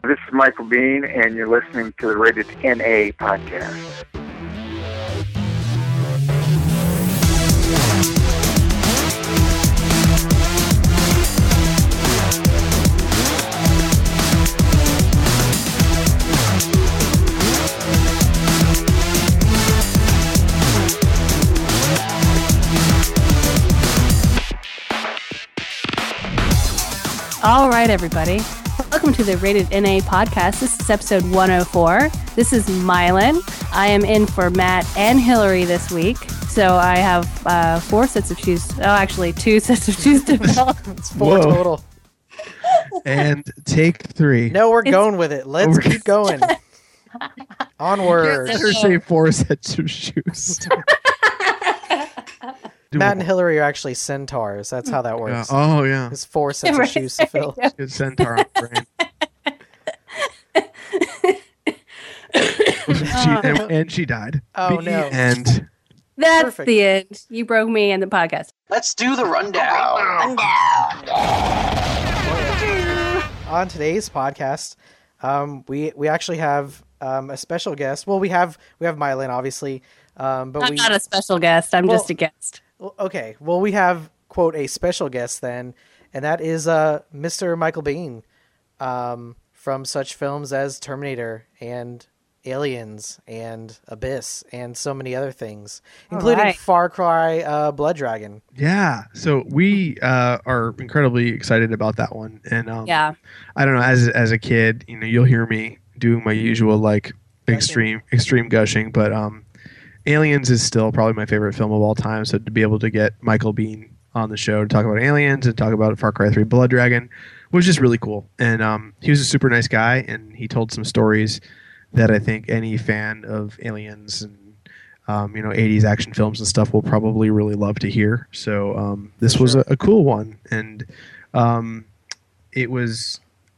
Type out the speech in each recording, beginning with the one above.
This is Michael Bean, and you're listening to the Rated NA podcast. All right, everybody. Welcome to the Rated NA podcast. This is episode 104. This is Mylan. I am in for Matt and Hillary this week. So I have 4 sets of shoes. Oh, actually, 2 sets of shoes to fill. It's 4 total. And take 3. No, we're going with it. Let's keep going. Onward. Let her say 4 sets of shoes. Matt and Hillary are actually centaurs. That's how that works. Oh, yeah. There's 4 sets of shoes to fill. Good centaur on the brain. and she died. Oh, no. And That's Perfect. the end. You broke me and the podcast. Let's do the rundown. On today's podcast, we actually have a special guest. Well, we have Mylan, obviously. But I'm not a special guest. I'm just a guest. Okay. Well, we have, quote, a special guest then, and that is Mr. Michael Bean from such films as Terminator and Aliens and Abyss and so many other things, including Far Cry Blood Dragon. yeah, so we are incredibly excited about that one. And Yeah. I don't know, as a kid, you'll hear me doing my usual like extreme gushing, but Aliens is still probably my favorite film of all time. So to be able to get Michael Bean on the show to talk about Aliens and talk about Far Cry 3 Blood Dragon was just really cool. And he was a super nice guy, and he told some stories that I think any fan of Aliens and 80s action films and stuff will probably really love to hear. So this was a cool one, and it was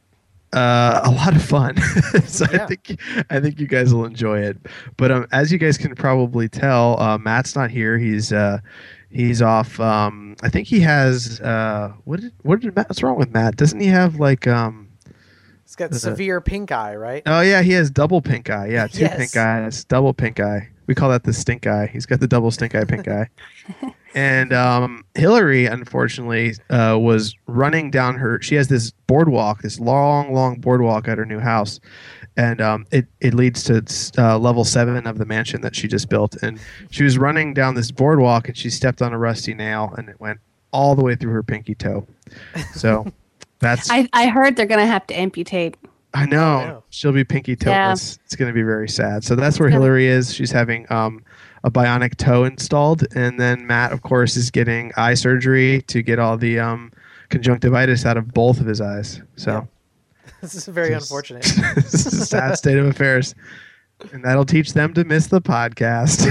a lot of fun. So Yeah. I think you guys will enjoy it. But as you guys can probably tell, Matt's not here. He's off. I think he has what's wrong with Matt? Doesn't he have like It's got severe pink eye, right? Oh yeah, he has double pink eye. Yeah, 2 Yes. pink eyes, double pink eye. We call that the stink eye. He's got the double stink eye, pink eye. And Hillary, unfortunately, was running down she has this boardwalk, this long boardwalk at her new house. And it leads to level 7 of the mansion that she just built. And she was running down this boardwalk, and she stepped on a rusty nail, and it went all the way through her pinky toe. So that's... I heard they're going to have to amputate. I know. Oh, no. She'll be pinky toeless. It's going to be very sad. So that's where Hillary is. She's having a bionic toe installed. And then Matt, of course, is getting eye surgery to get all the conjunctivitis out of both of his eyes. So This is very unfortunate. this is a sad state of affairs. And that'll teach them to miss the podcast.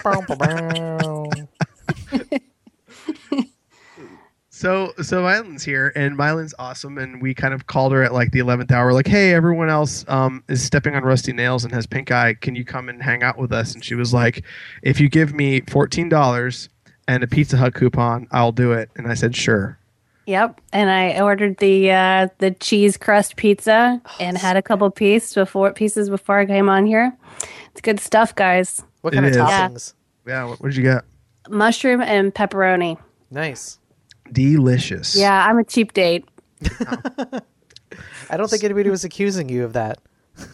So Mylan's here, and Mylan's awesome, and we kind of called her at like the 11th hour, like, hey, everyone else is stepping on rusty nails and has pink eye. Can you come and hang out with us? And she was like, if you give me $14 and a Pizza Hut coupon, I'll do it. And I said, sure. Yep. And I ordered the cheese crust pizza and had a couple pieces before I came on here. It's good stuff, guys. What kind of It is. toppings? Yeah, what did you get? Mushroom and pepperoni. Nice. Delicious. Yeah, I'm a cheap date. I don't think anybody was accusing you of that.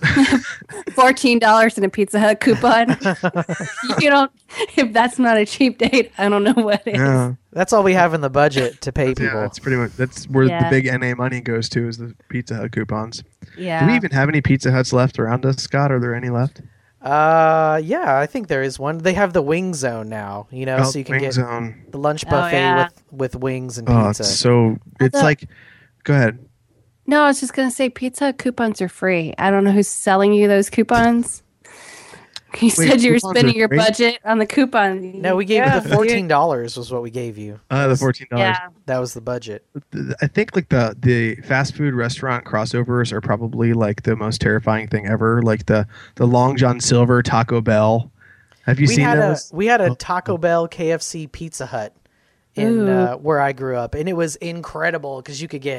$14 and a Pizza Hut coupon. If that's not a cheap date, I don't know what is. Yeah, That's all we have in the budget to pay people. that's pretty much, that's where Yeah. the big NA money goes to, is the Pizza Hut coupons. Yeah. Do we even have any Pizza Huts left around us, Scott? Are there any left? Yeah, I think there is one. They have the wing zone now, so you can Wing get Zone. the lunch buffet yeah. with wings and Oh, pizza. it's like, go ahead. No, I was just going to say Pizza Hut coupons are free. I don't know who's selling you those coupons. You said you were coupons spending are your free? budget on the coupon. No, we gave Yeah, you the $14 was what we gave you. The $14. Yeah. That was the budget. I think like the fast food restaurant crossovers are probably like the most terrifying thing ever. Like the Long John Silver Taco Bell. Have you seen those? We had a Taco Bell, KFC, Pizza Hut in where I grew up, and it was incredible because you could get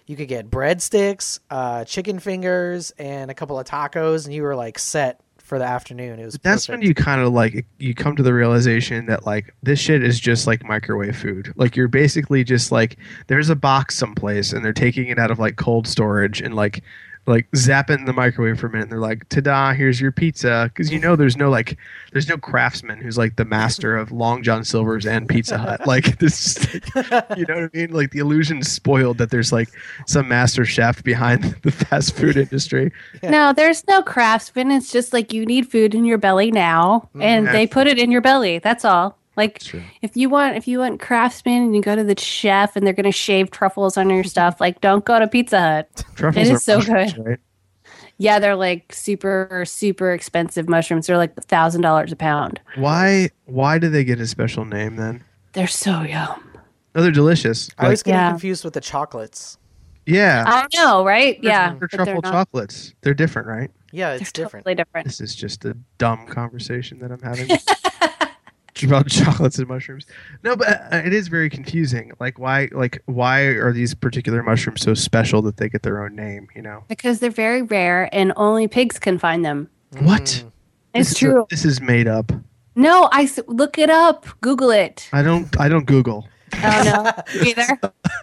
you could get breadsticks, chicken fingers, and a couple of tacos, and you were like set for the afternoon. It was That's perfect. when you kind of like you come to the realization that like this shit is just like microwave food. Like you're basically just like there's a box someplace and they're taking it out of like cold storage and like zap it in the microwave for a minute. And they're like, ta-da, here's your pizza. Because there's no craftsman who's like the master of Long John Silver's and Pizza Hut. Like this, you know what I mean? Like the illusion's spoiled that there's like some master chef behind the fast food industry. No, there's no craftsman. It's just like you need food in your belly now, and they put it in your belly. That's all. Like True. if you want craftsman and you go to the chef and they're gonna shave truffles on your stuff, like don't go to Pizza Hut. Truffles It are is so mushrooms, good. right? Yeah, they're like super, super expensive mushrooms. They're like $1,000 a pound. Why do they get a special name then? They're so yum. Oh, they're delicious. I was getting Yeah. confused with the chocolates. Yeah. I know, right? Yeah, They're but truffle not. chocolates. They're different, right? Yeah, They're it's different. totally different. This is just a dumb conversation that I'm having about chocolates and mushrooms. No, but it is very confusing. Like why are these particular mushrooms so special that they get their own name? You know Because they're very rare and only pigs can find them. what? It's This is true. this is made up. No, look it up. Google it. I don't Google. Oh no, me either.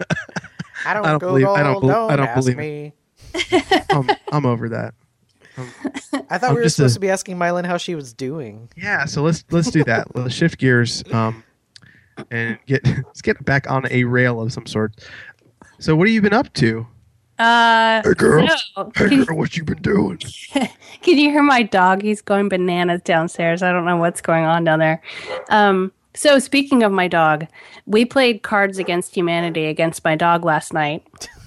I don't I don't Google, believe- I don't ask believe me. I'm over that. I thought I'm we were just supposed to be asking Mylan how she was doing. Yeah, so let's do that. Let's shift gears and let's get back on a rail of some sort. So what have you been up to? Hey girl. So, Hey girl, what you been doing? can you hear my dog? He's going bananas downstairs. I don't know what's going on down there. So speaking of my dog, we played Cards Against Humanity against my dog last night.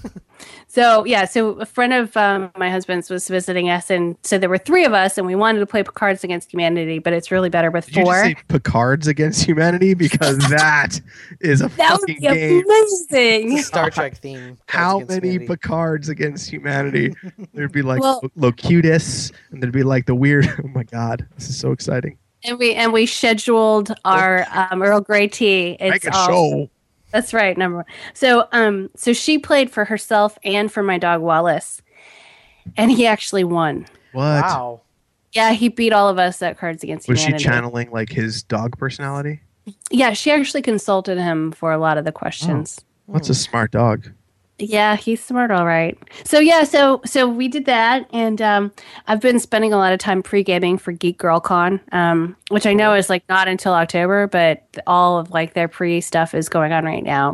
So a friend of my husband's was visiting us, and so there were three of us, and we wanted to play Cards Against Humanity, but it's really better with Did you just four. say Picards Against Humanity? Because that is a That would fucking be game. It's amazing. a Star Trek theme. How Cards Against many Humanity. Picards against humanity? There'd be like Well- Locutus, and there'd be like the weird. Oh my god, this is so exciting! And we scheduled our Earl Grey tea. Make a all- show. That's right, number one. So she played for herself and for my dog Wallace, and he actually won. What Wow. Yeah, he beat all of us at Cards Against was she Humanity. channeling? Like his dog personality? Yeah, she actually consulted him for a lot of the questions. What's a smart dog? Yeah, he's smart, all right. So so we did that, and I've been spending a lot of time pre-gaming for Geek Girl Con, which I know is like not until October, but all of like their pre stuff is going on right now.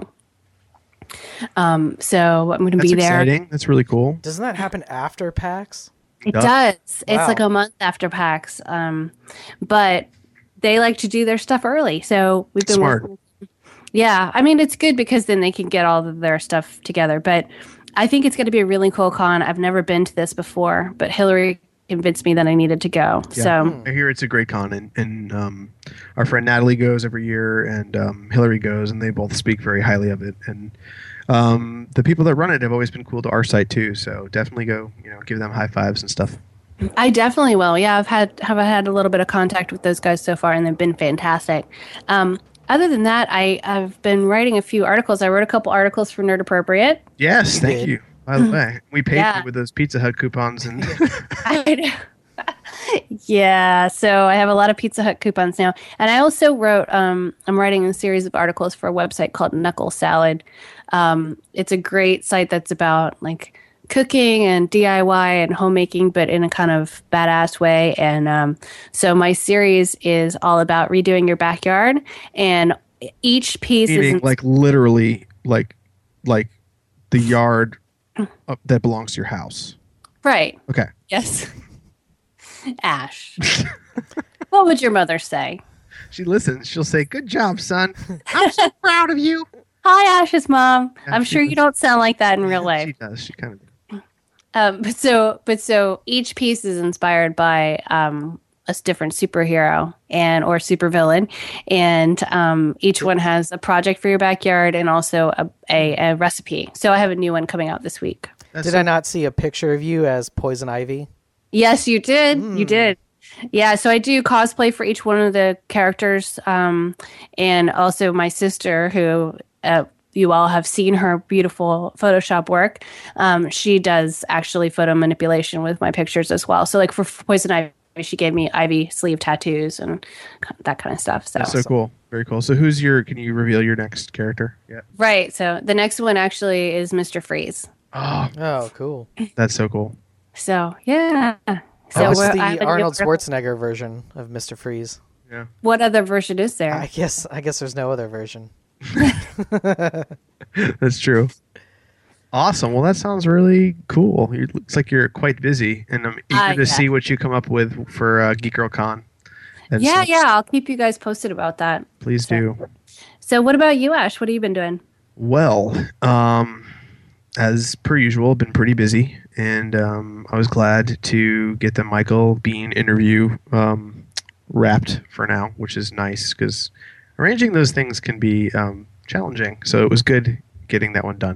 So I'm going to That's be there. exciting. That's really cool. Doesn't that happen after PAX? It Yeah. does. It's Wow. like a month after PAX, but they like to do their stuff early. So we've been Smart. working. Yeah, I mean it's good because then they can get all of their stuff together. But I think it's going to be a really cool con. I've never been to this before, but Hillary convinced me that I needed to go. Yeah. So I hear it's a great con, and our friend Natalie goes every year, and Hillary goes, and they both speak very highly of it. And the people that run it have always been cool to our site too. So definitely go, give them high fives and stuff. I definitely will. Yeah, I've had a little bit of contact with those guys so far, and they've been fantastic. Other than that, I've been writing a few articles. I wrote a couple articles for Nerd Appropriate. Yes, You thank did. you. By the way, we paid Yeah. you with those Pizza Hut coupons, and I know. Yeah, so I have a lot of Pizza Hut coupons now. And I also wrote, I'm writing a series of articles for a website called Knuckle Salad. It's a great site that's about like cooking and DIY and homemaking, but in a kind of badass way. And so my series is all about redoing your backyard, and each piece meaning is like literally like the yard that belongs to your house. right. Okay. Yes. Ash. What would your mother say? She listens. She'll say, "Good job, son. I'm so proud of you." Hi, Ash's mom. Yeah, I'm she sure you does. don't sound like that in real life. She does. She kind of. But so each piece is inspired by a different superhero or supervillain, and each one has a project for your backyard and also a recipe. So I have a new one coming out this week. Did I not see a picture of you as Poison Ivy? Yes, you did. You did. Yeah, so I do cosplay for each one of the characters, and also my sister, who you all have seen her beautiful Photoshop work. She does actually photo manipulation with my pictures as well. So like for Poison Ivy, she gave me ivy sleeve tattoos and that kind of stuff. So That's so cool. Very cool. So can you reveal your next character? Yeah. Right. So the next one actually is Mr. Freeze. Oh, cool. That's so cool. So yeah. So What's I'm the gonna Arnold give- Schwarzenegger version of Mr. Freeze? Yeah. What other version is there? I guess there's no other version. That's true. Awesome. Well, that sounds really cool. It looks like you're quite busy, and I'm eager to see what you come up with for Geek Girl Con. And Yeah, such. I'll keep you guys posted about that. Please do. So what about you, Ash? What have you been doing? Well, as per usual, been pretty busy, and I was glad to get the Michael Biehn interview wrapped for now, which is nice because arranging those things can be challenging. So it was good getting that one done.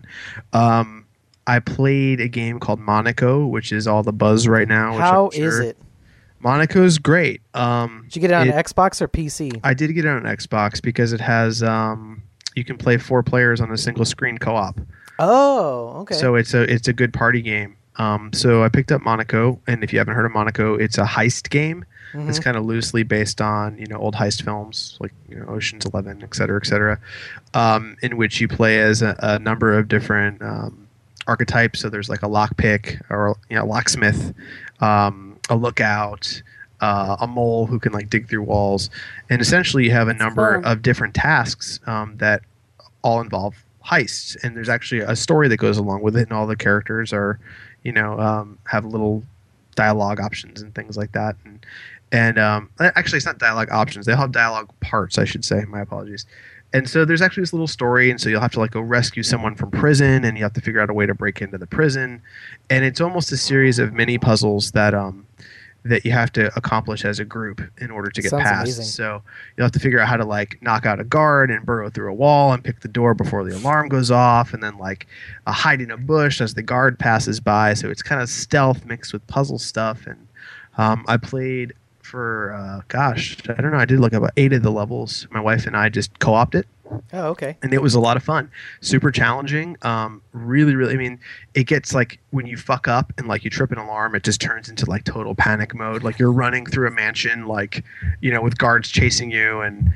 I played a game called Monaco, which is all the buzz right now. Which How I'm sure- is it? Monaco's great. Did you get it on Xbox or PC? I did get it on Xbox because it has you can play 4 players on a single screen co-op. Oh, okay. So it's a good party game. So I picked up Monaco, and if you haven't heard of Monaco, it's a heist game. It's kind of loosely based on old heist films like Ocean's 11, et cetera, in which you play as a number of different archetypes. So there's like a lockpick or locksmith, a lookout, a mole who can like dig through walls, and essentially you have a number of different tasks that all involve heists. And there's actually a story that goes along with it, and all the characters are have little dialogue options and things like that. And actually, it's not dialogue options. They'll have dialogue parts, I should say. My apologies. And so there's actually this little story, and so you'll have to like go rescue someone from prison, and you have to figure out a way to break into the prison. And it's almost a series of mini puzzles that that you have to accomplish as a group in order to get Sounds past. amazing. So you'll have to figure out how to like knock out a guard and burrow through a wall and pick the door before the alarm goes off, and then like hide in a bush as the guard passes by. So it's kind of stealth mixed with puzzle stuff. And I played for I don't know, I did like about 8 of the levels. My wife and I just co-opted it. Oh, okay. And it was a lot of fun. Super challenging. Really, I mean, it gets like when you fuck up and like you trip an alarm, it just turns into like total panic mode. Like you're running through a mansion, like, with guards chasing you. And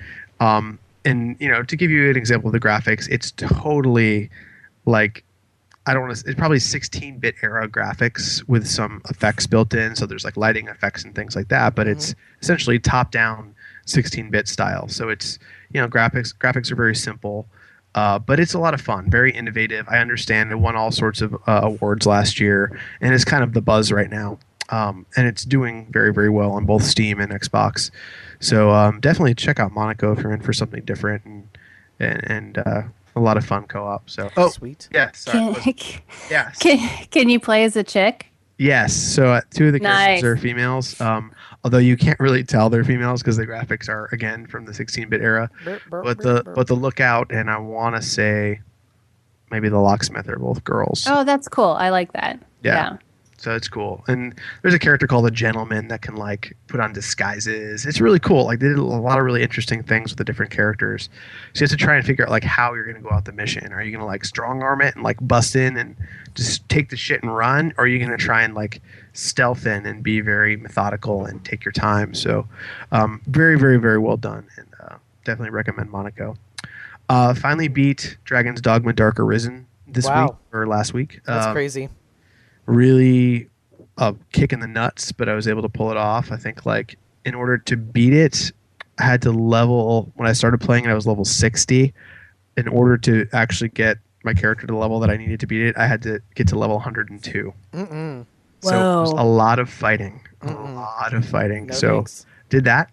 to give you an example of the graphics, it's totally like, it's probably 16-bit era graphics with some effects built in. So there's like lighting effects and things like that, but it's essentially top-down 16-bit style. So it's, graphics are very simple, but it's a lot of fun, very innovative. I understand it won all sorts of awards last year, and it's kind of the buzz right now. And it's doing very, very well on both Steam and Xbox. So definitely check out Monaco if you're in for something different and a lot of fun co-op. So Sweet. yeah, sorry. Yes. Can you play as a chick? Yes. So 2 of the characters Nice. are females. Although you can't really tell they're females because the graphics are again from the 16-bit era. But the lookout and I want to say maybe the locksmith are both girls. Oh, that's cool. I like that. Yeah. So it's cool. And there's a character called the Gentleman that can like put on disguises. It's really cool. Like they did a lot of really interesting things with the different characters. So you have to try and figure out like how you're going to go out the mission. Are you going to like strong arm it and like bust in and just take the shit and run? Or are you going to try and like stealth in and be very methodical and take your time? So very, very, very well done. And definitely recommend Monaco. Finally beat Dragon's Dogma Dark Arisen this week or last week. That's crazy. Really a kick in the nuts, but I was able to pull it off. I think like in order to beat it, I had to level, when I started playing it, I was level 60. In order to actually get my character to the level that I needed to beat it, I had to get to level 102. So it was a lot of fighting. No so thanks. did that.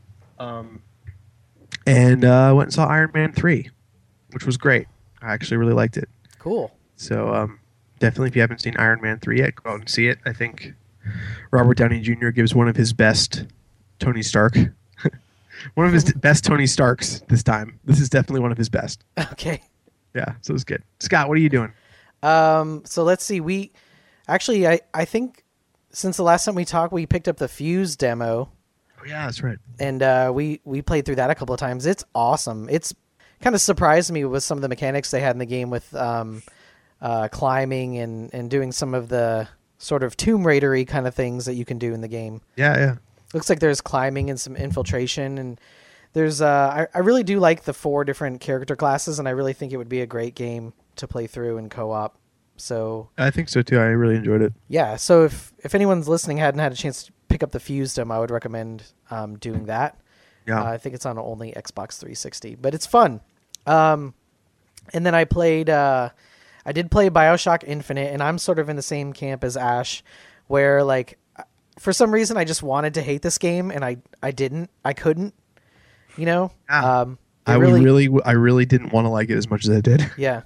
And went and saw Iron Man 3, which was great. I actually really liked it. Cool. So definitely, if you haven't seen Iron Man 3 yet, go out and see it. I think Robert Downey Jr. gives one of his best Tony Stark. One of his best Tony Starks this time. This is definitely one of his best. Okay. Yeah, so it's good. Scott, what are you doing? So let's see. We actually, I think since the last time we talked, we picked up the Fuse demo. Oh, yeah, that's right. And we played through that a couple of times. It's awesome. It's kind of surprised me with some of the mechanics they had in the game with climbing and doing some of the sort of Tomb Raider-y kind of things that you can do in the game. Yeah. Looks like there's climbing and some infiltration, and there's I really do like the 4 different character classes, and I really think it would be a great game to play through in co-op. So I think so too. I really enjoyed it. yeah, so if anyone's listening hadn't had a chance to pick up the Fusedom, I would recommend doing that. Yeah. I think it's on only Xbox 360, but it's fun. And then I did play BioShock Infinite, and I'm sort of in the same camp as Ash, where like for some reason I just wanted to hate this game, and I couldn't, you know. Yeah. I really didn't want to like it as much as I did. Yeah.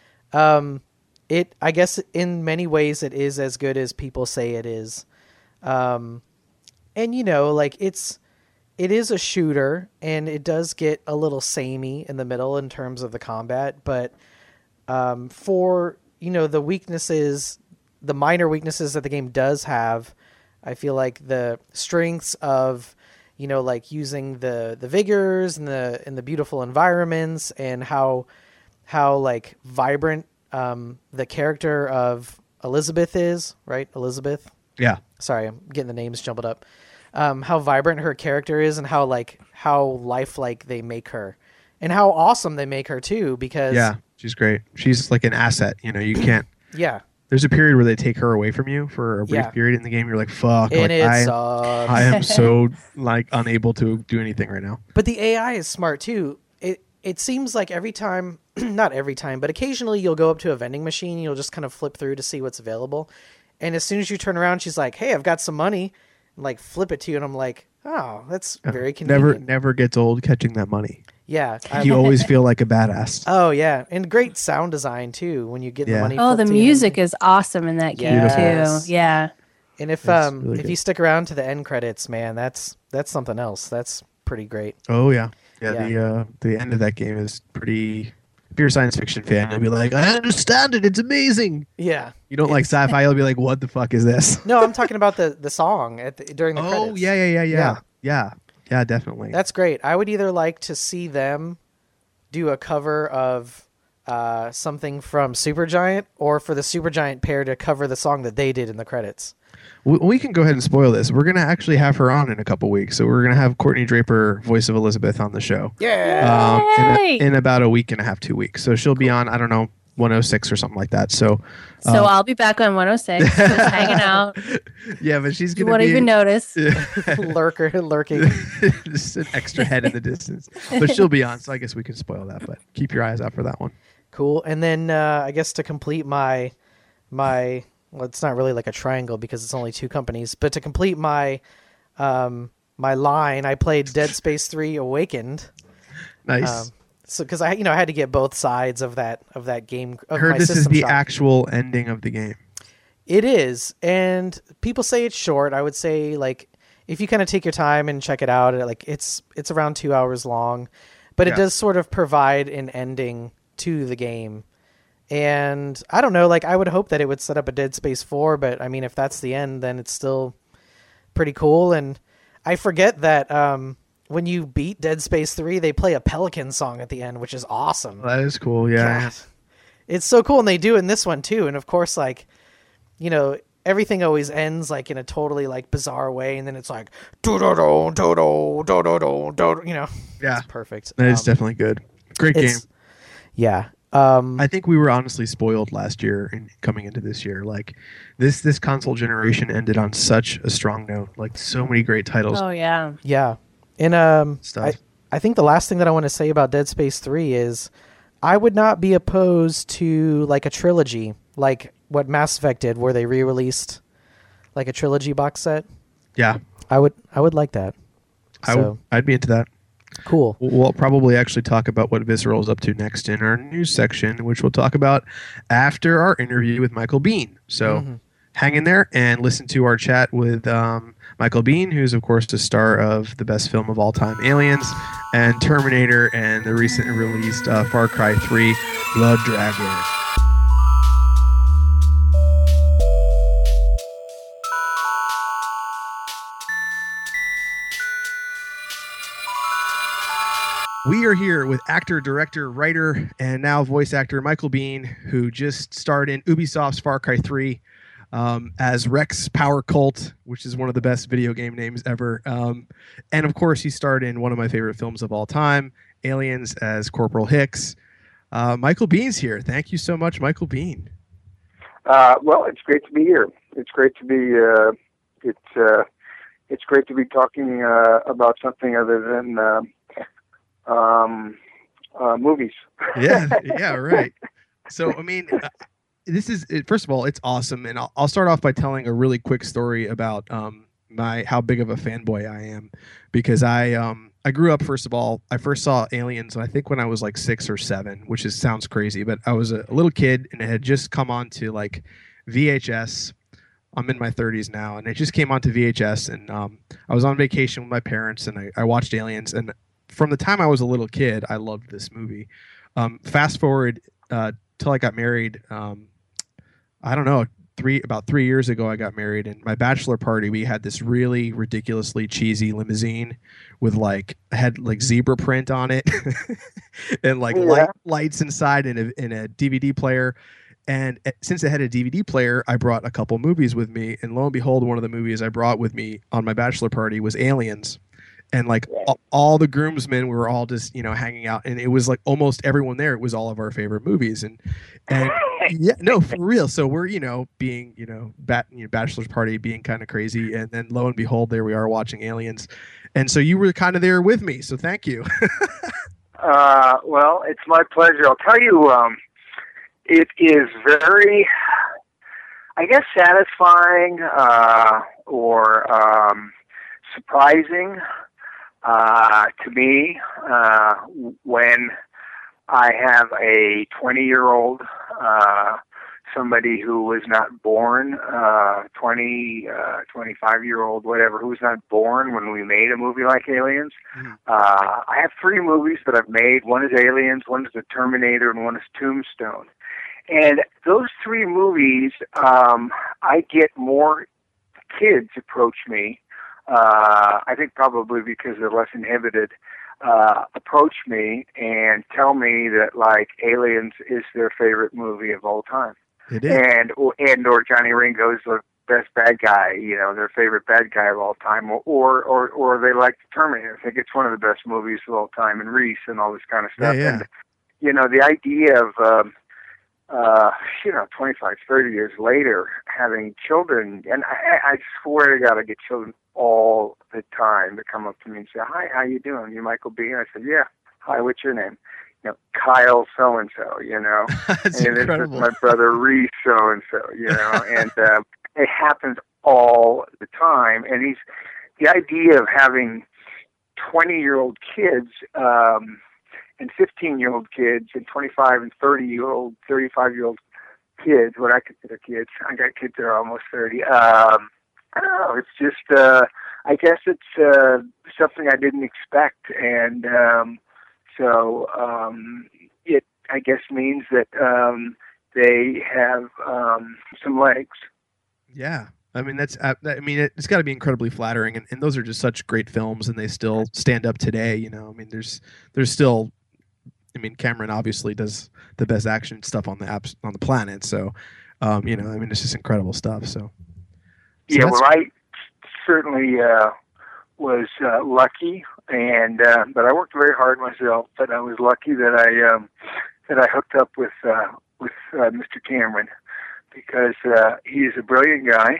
I guess in many ways it is as good as people say it is. And you know, like it is a shooter, and it does get a little samey in the middle in terms of the combat, but for, you know, the minor weaknesses that the game does have, I feel like the strengths of, you know, like using the vigors and the beautiful environments, and how like vibrant the character of Elizabeth is, right? Elizabeth. Yeah. Sorry, I'm getting the names jumbled up. How vibrant her character is, and how lifelike they make her, and how awesome they make her too. Because yeah, she's great. She's like an asset. You know, you can't. Yeah. There's a period where they take her away from you for a brief period in the game. You're like, fuck. And like, it sucks. I am so like unable to do anything right now. But the AI is smart too. It seems like every time, not every time, but occasionally you'll go up to a vending machine, you'll just kind of flip through to see what's available. And as soon as you turn around, she's like, hey, I've got some money, and like flip it to you. And I'm like, oh, that's very convenient. Never gets old catching that money. Yeah. You always feel like a badass. Oh, yeah. And great sound design too when you get the money. Oh, the flipped to you. music is awesome in that game Yes. too. Yeah. And if really if good. you stick around to the end credits, man, that's something else. That's pretty great. Oh yeah. Yeah. The end of that game is pretty. If you're a science fiction fan, you'll be like, I understand it. It's amazing. Yeah. You don't like sci-fi, you'll be like, what the fuck is this? No, I'm talking about the song during the Oh credits. yeah, definitely. That's great. I would either like to see them do a cover of something from Supergiant, or for the Supergiant pair to cover the song that they did in the credits. We can go ahead and spoil this. We're going to actually have her on in a couple weeks. So we're going to have Courtney Draper, voice of Elizabeth, on the show. Yeah. Yay! In about a week and a half, 2 weeks. So she'll be on, I don't know, 106 or something like that. So I'll be back on 106, just hanging out. yeah, but she's You going to won't be even notice. Lurking. just an extra head in the distance. But she'll be on, so I guess we can spoil that. But keep your eyes out for that one. Cool. And then I guess to complete my well, it's not really like a triangle because it's only 2 companies, but to complete my my line, I played Dead Space 3 Awakened. Nice. So because I had to get both sides of that game. I Of heard my this is system the shock. actual ending of the game. It is, and people say it's short. I would say, like, if you kind of take your time and check it out, it's around 2 hours long, but it Yeah. does sort of provide an ending to the game. And I don't know, like, I would hope that it would set up a Dead Space 4, but I mean, if that's the end, then it's still pretty cool. And I forget that when you beat Dead Space 3, they play a Pelican song at the end, which is awesome. That is cool, yeah. God. It's so cool, and they do it in this one too. And of course, like, you know, everything always ends like in a totally like bizarre way, and then it's like do do do do do do do do, you know. Yeah. It's perfect. That is definitely good. Great game. Yeah. I think we were honestly spoiled last year and coming into this year. Like this console generation ended on such a strong note. Like so many great titles. Oh yeah. Yeah. And Stuff. I think the last thing that I want to say about Dead Space 3 is I would not be opposed to like a trilogy, like what Mass Effect did, where they re-released like a trilogy box set. Yeah. I would like that. I'd be into that. Cool. We'll probably actually talk about what Visceral is up to next in our news section, which we'll talk about after our interview with Michael Biehn. So hang in there and listen to our chat with Michael Biehn, who's, of course, the star of the best film of all time, Aliens, and Terminator, and the recently released Far Cry 3, Blood Dragon. We are here with actor, director, writer, and now voice actor Michael Biehn, who just starred in Ubisoft's Far Cry 3 as Rex Power Colt, which is one of the best video game names ever. And of course, he starred in one of my favorite films of all time, Aliens, as Corporal Hicks. Michael Biehn's here. Thank you so much, Michael Biehn. Well, it's great to be here. It's great to be it's great to be talking about something other than movies. Yeah, right. So, I mean, this is first of all, it's awesome, and I'll start off by telling a really quick story about how big of a fanboy I am, because I grew up. First of all, I first saw Aliens, I think when I was like 6 or 7, which sounds crazy, but I was a little kid, and it had just come on to like VHS. I'm in my 30s now, and it just came onto VHS, and I was on vacation with my parents, and I watched Aliens, and from the time I was a little kid, I loved this movie. Fast forward till I got married. I don't know, about 3 years ago, I got married, and my bachelor party, we had this really ridiculously cheesy limousine with had zebra print on it, and lights inside, and a DVD player. And since it had a DVD player, I brought a couple movies with me, and lo and behold, one of the movies I brought with me on my bachelor party was Aliens. And all the groomsmen, we were all just hanging out, and it was like almost everyone there. It was all of our favorite movies, and yeah, no, for real. So we're being bachelor's party, being kind of crazy, and then lo and behold, there we are watching Aliens, and so you were kind of there with me. So thank you. Well, it's my pleasure. I'll tell you, it is very, I guess, satisfying or surprising. To me, when I have a 20-year-old, somebody who was not born, 25-year-old, whatever, who was not born when we made a movie like Aliens. Mm-hmm. I have 3 movies that I've made. One is Aliens, one is The Terminator, and one is Tombstone. And those 3 movies, I get more kids approach me. I think probably because they're less inhibited, approach me and tell me that Aliens is their favorite movie of all time. It is. or Johnny Ringo is the best bad guy, their favorite bad guy of all time, or they like The Terminator. I think it's one of the best movies of all time, and Reese and all this kind of stuff. Yeah. And the idea of 25, 30 years later, having children, and I swear to God, I get children all the time that come up to me and say, "Hi, how you doing? You Michael Biehn?" I said, "Yeah." "Hi, what's your name?" "Kyle so and so." That's and incredible. This is my brother Reese so and so. And it happens all the time. And the idea of having 20-year-old kids. And 15-year-old kids and 25 and 30-year-old, 35-year-old kids, what I consider kids. I got kids that are almost 30. I don't know. It's just, I guess it's something I didn't expect. And so it, I guess, means that they have some legs. Yeah. I mean, it's got to be incredibly flattering. And those are just such great films, and they still stand up today. I mean, there's still, Cameron obviously does the best action stuff on the planet. So, it's just incredible stuff. So Yeah, well, I certainly was lucky, and but I worked very hard myself. But I was lucky that I hooked up with Mr. Cameron, because he's a brilliant guy,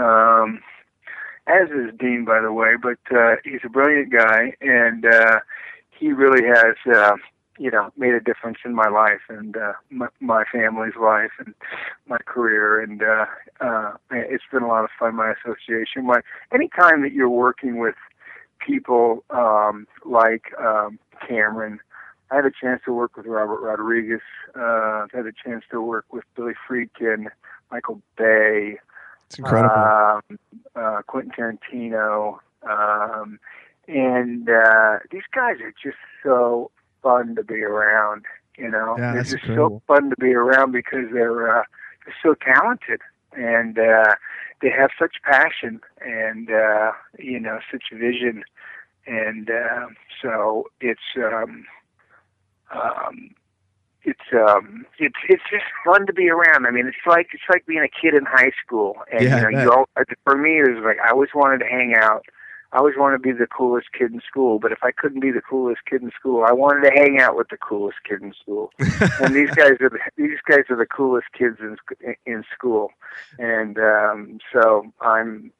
as is Dean, by the way. But he's a brilliant guy, and he really has made a difference in my life and my family's life and my career. And it's been a lot of fun, my association. Anytime that you're working with people like Cameron, I had a chance to work with Robert Rodriguez. I've had a chance to work with Billy Friedkin, Michael Bay. It's incredible. Quentin Tarantino. And these guys are just so fun to be around, Yeah, they're that's just incredible. so fun to be around because they're so talented, and they have such passion and such vision, and so it's it's just fun to be around. I mean, it's like being a kid in high school, and Yeah, you all, for me, it was like I always wanted to hang out. I always wanted to be the coolest kid in school, but if I couldn't be the coolest kid in school, I wanted to hang out with the coolest kid in school. And these guys are the coolest kids in school, and so I'm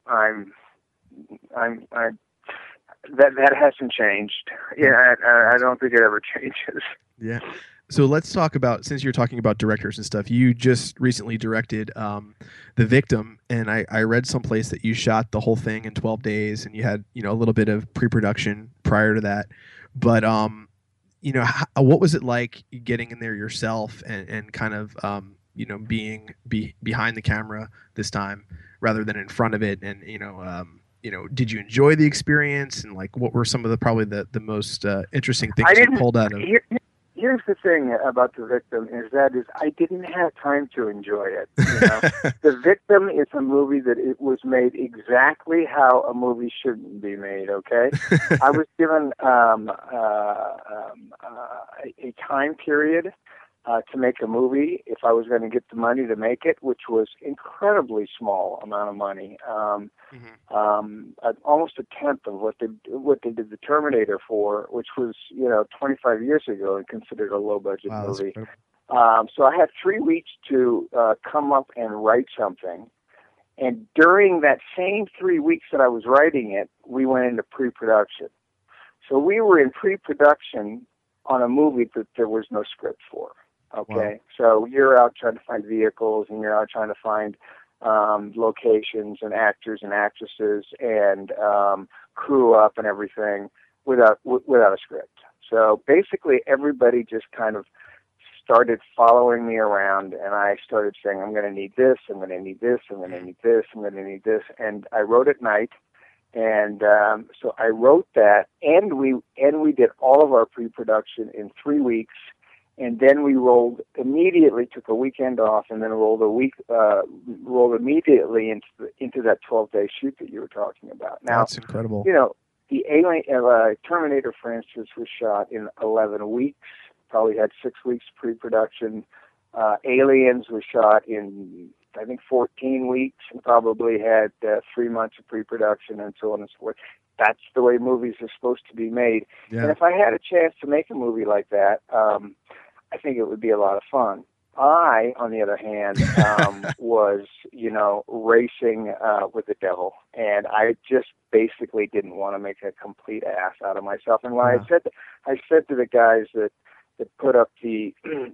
that hasn't changed. Yeah, I don't think it ever changes. Yeah. So let's talk about, since you're talking about directors and stuff, you just recently directed The Victim, and I read someplace that you shot the whole thing in 12 days, and you had, a little bit of pre-production prior to that. But, what was it like getting in there yourself and kind of, being behind the camera this time rather than in front of it? And, did you enjoy the experience? And like, what were some of the most interesting things you pulled out of it? Here's the thing about The Victim is I didn't have time to enjoy it. The Victim is a movie that it was made exactly how a movie shouldn't be made. Okay, I was given a time period to make a movie if I was going to get the money to make it, which was incredibly small amount of money, almost a tenth of what they did the Terminator for, which was 25 years ago and considered a low budget movie. So I had 3 weeks to come up and write something, and during that same 3 weeks that I was writing it, we went into pre-production. So we were in pre-production on a movie that there was no script for. Okay, wow. So you're out trying to find vehicles, and you're out trying to find locations and actors and actresses and crew up and everything without a script. So basically, everybody just kind of started following me around, and I started saying, "I'm going to need this. I'm going to need this. I'm going to need this. I'm going to need this." And I wrote at night, and so I wrote that, and we did all of our pre-production in 3 weeks. And then we immediately took a weekend off, and then rolled immediately into that 12-day shoot that you were talking about. Now, that's incredible. The Alien Terminator, for instance, was shot in 11 weeks. Probably had 6 weeks pre-production. Aliens was shot in, I think, 14 weeks, and probably had 3 months of pre-production, and so on and so forth. That's the way movies are supposed to be made. Yeah. And if I had a chance to make a movie like that, I think it would be a lot of fun. I, on the other hand, was, racing with the devil, and I just basically didn't want to make a complete ass out of myself. And when I said to the guys that put up the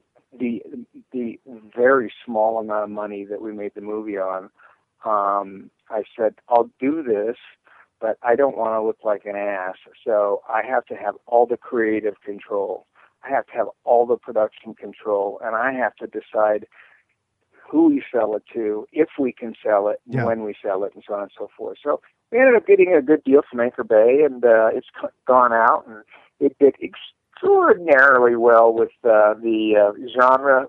very small amount of money that we made the movie on, I said, I'll do this, but I don't want to look like an ass, so I have to have all the creative control. I have to have all the production control, and I have to decide who we sell it to, if we can sell it, when we sell it, and so on and so forth. So we ended up getting a good deal from Anchor Bay, and it's gone out, and it did extraordinarily well with the genre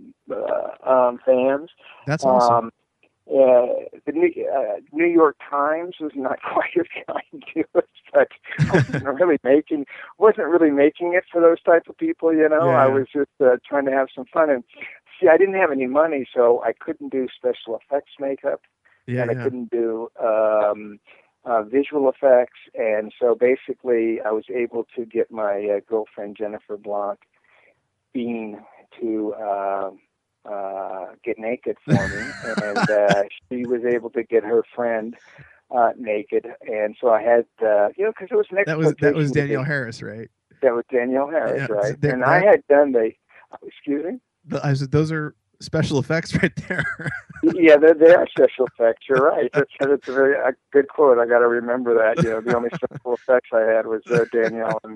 fans. That's awesome. The New York Times was not quite as kind to us, but wasn't really making it for those type of people. Yeah. I was just trying to have some fun, and see, I didn't have any money, so I couldn't do special effects makeup, and I couldn't do visual effects, and so basically I was able to get my girlfriend Jennifer Blanc Bean to get naked for me, and she was able to get her friend naked, and so I had, because it was an exploitation. That was Danielle Harris, right? That was Danielle Harris, right? And I had done excuse me? Those are special effects right there. Yeah, they are special effects. You're right. That's a very good quote. I got to remember that. The only special effects I had was Danielle, and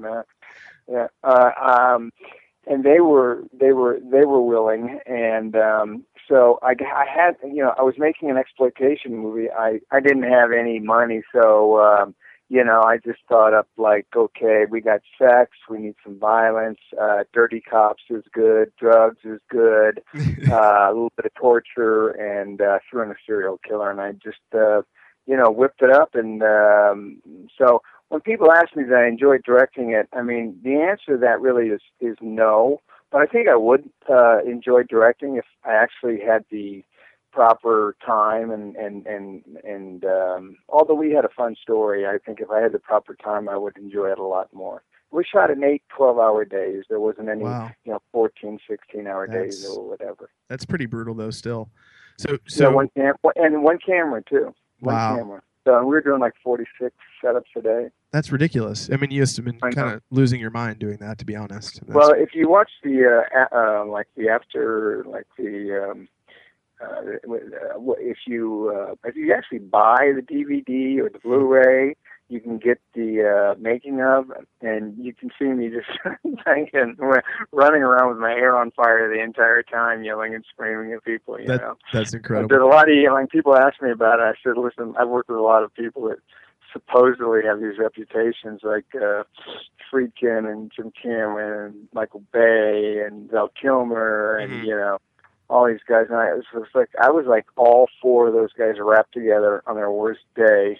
and they were willing, and so I had, I was making an exploitation movie. I didn't have any money, so I just thought up like, okay, we got sex, we need some violence, dirty cops is good, drugs is good, a little bit of torture, and threw in a serial killer, and I just whipped it up. And so when people ask me that I enjoyed directing it, I mean, the answer to that really is no. But I think I would enjoy directing if I actually had the proper time and although we had a fun story, I think if I had the proper time, I would enjoy it a lot more. We shot in 8 12-hour days. There wasn't any, Wow. 14, 16-hour days or whatever. That's pretty brutal, though. Still, so one camera too. Wow. One camera. So we were doing like 46 setups a day. That's ridiculous. I mean, you must have been kind of losing your mind doing that, to be honest. Well, if you watch the if you actually buy the DVD or the Blu-ray, you can get the making of, and you can see me just running around with my hair on fire the entire time, yelling and screaming at people. That's incredible. There's a lot of yelling. People ask me about it. I said, listen, I've worked with a lot of people that supposedly have these reputations, like Friedkin and Jim Cameron and Michael Bay and Val Kilmer and all these guys. And I was like all 4 of those guys wrapped together on their worst day.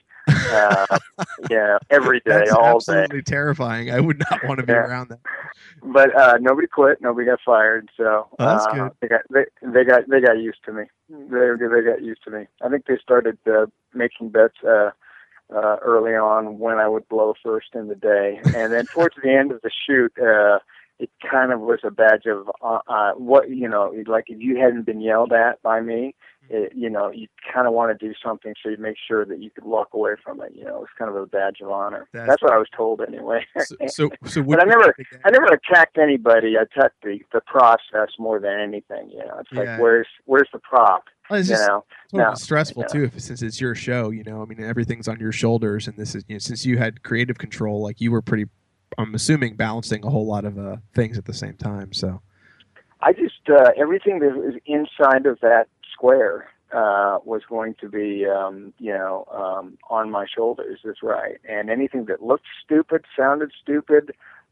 Every day, That's all absolutely day. Terrifying. I would not want to be around that. But nobody quit. Nobody got fired. So that's good. They got used to me. They got used to me. I think they started making bets early on when I would blow first in the day, and then towards the end of the shoot, it kind of was a badge of like if you hadn't been yelled at by me, you kind of want to do something so you make sure that you could walk away from it. It's kind of a badge of honor. That's what I was told anyway. So but I never attacked anybody. I attacked the process more than anything. It's like where's the prop? It's just stressful too, since it's your show. I mean, everything's on your shoulders, and this is since you had creative control, like you were pretty. I'm assuming balancing a whole lot of things at the same time. So, I just everything that was inside of that square was going to be, on my shoulders. That's right. And anything that looked stupid, sounded stupid,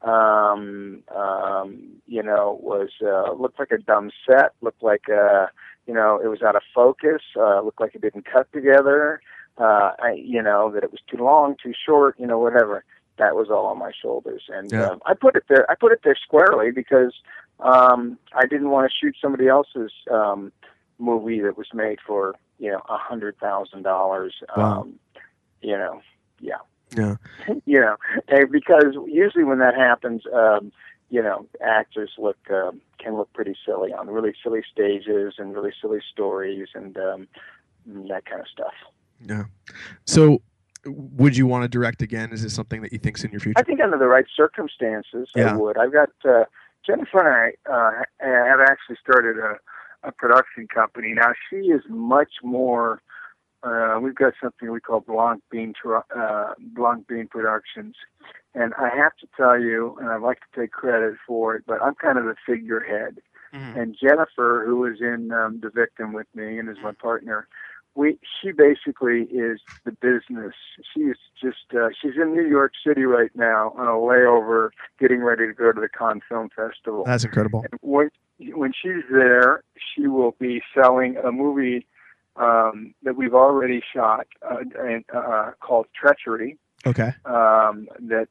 was looked like a dumb set, looked like it was out of focus, looked like it didn't cut together, that it was too long, too short, whatever. That was all on my shoulders, and I put it there. I put it there squarely because I didn't want to shoot somebody else's movie that was made for $100,000. Wow. Because usually when that happens, actors can look pretty silly on really silly stages and really silly stories and that kind of stuff. Yeah. So, would you want to direct again? Is this something that you think's in your future? I think under the right circumstances, I would. I've got Jennifer and I have actually started a production company. Now she is much more. We've got something we call Blanc Bean Productions, and I have to tell you, and I'd like to take credit for it, but I'm kind of the figurehead. Mm-hmm. And Jennifer, who is in The Victim with me and is my partner. She basically is the business. She's she's in New York City right now on a layover, getting ready to go to the Cannes Film Festival. That's incredible. And when she's there, she will be selling a movie that we've already shot called Treachery. Okay. That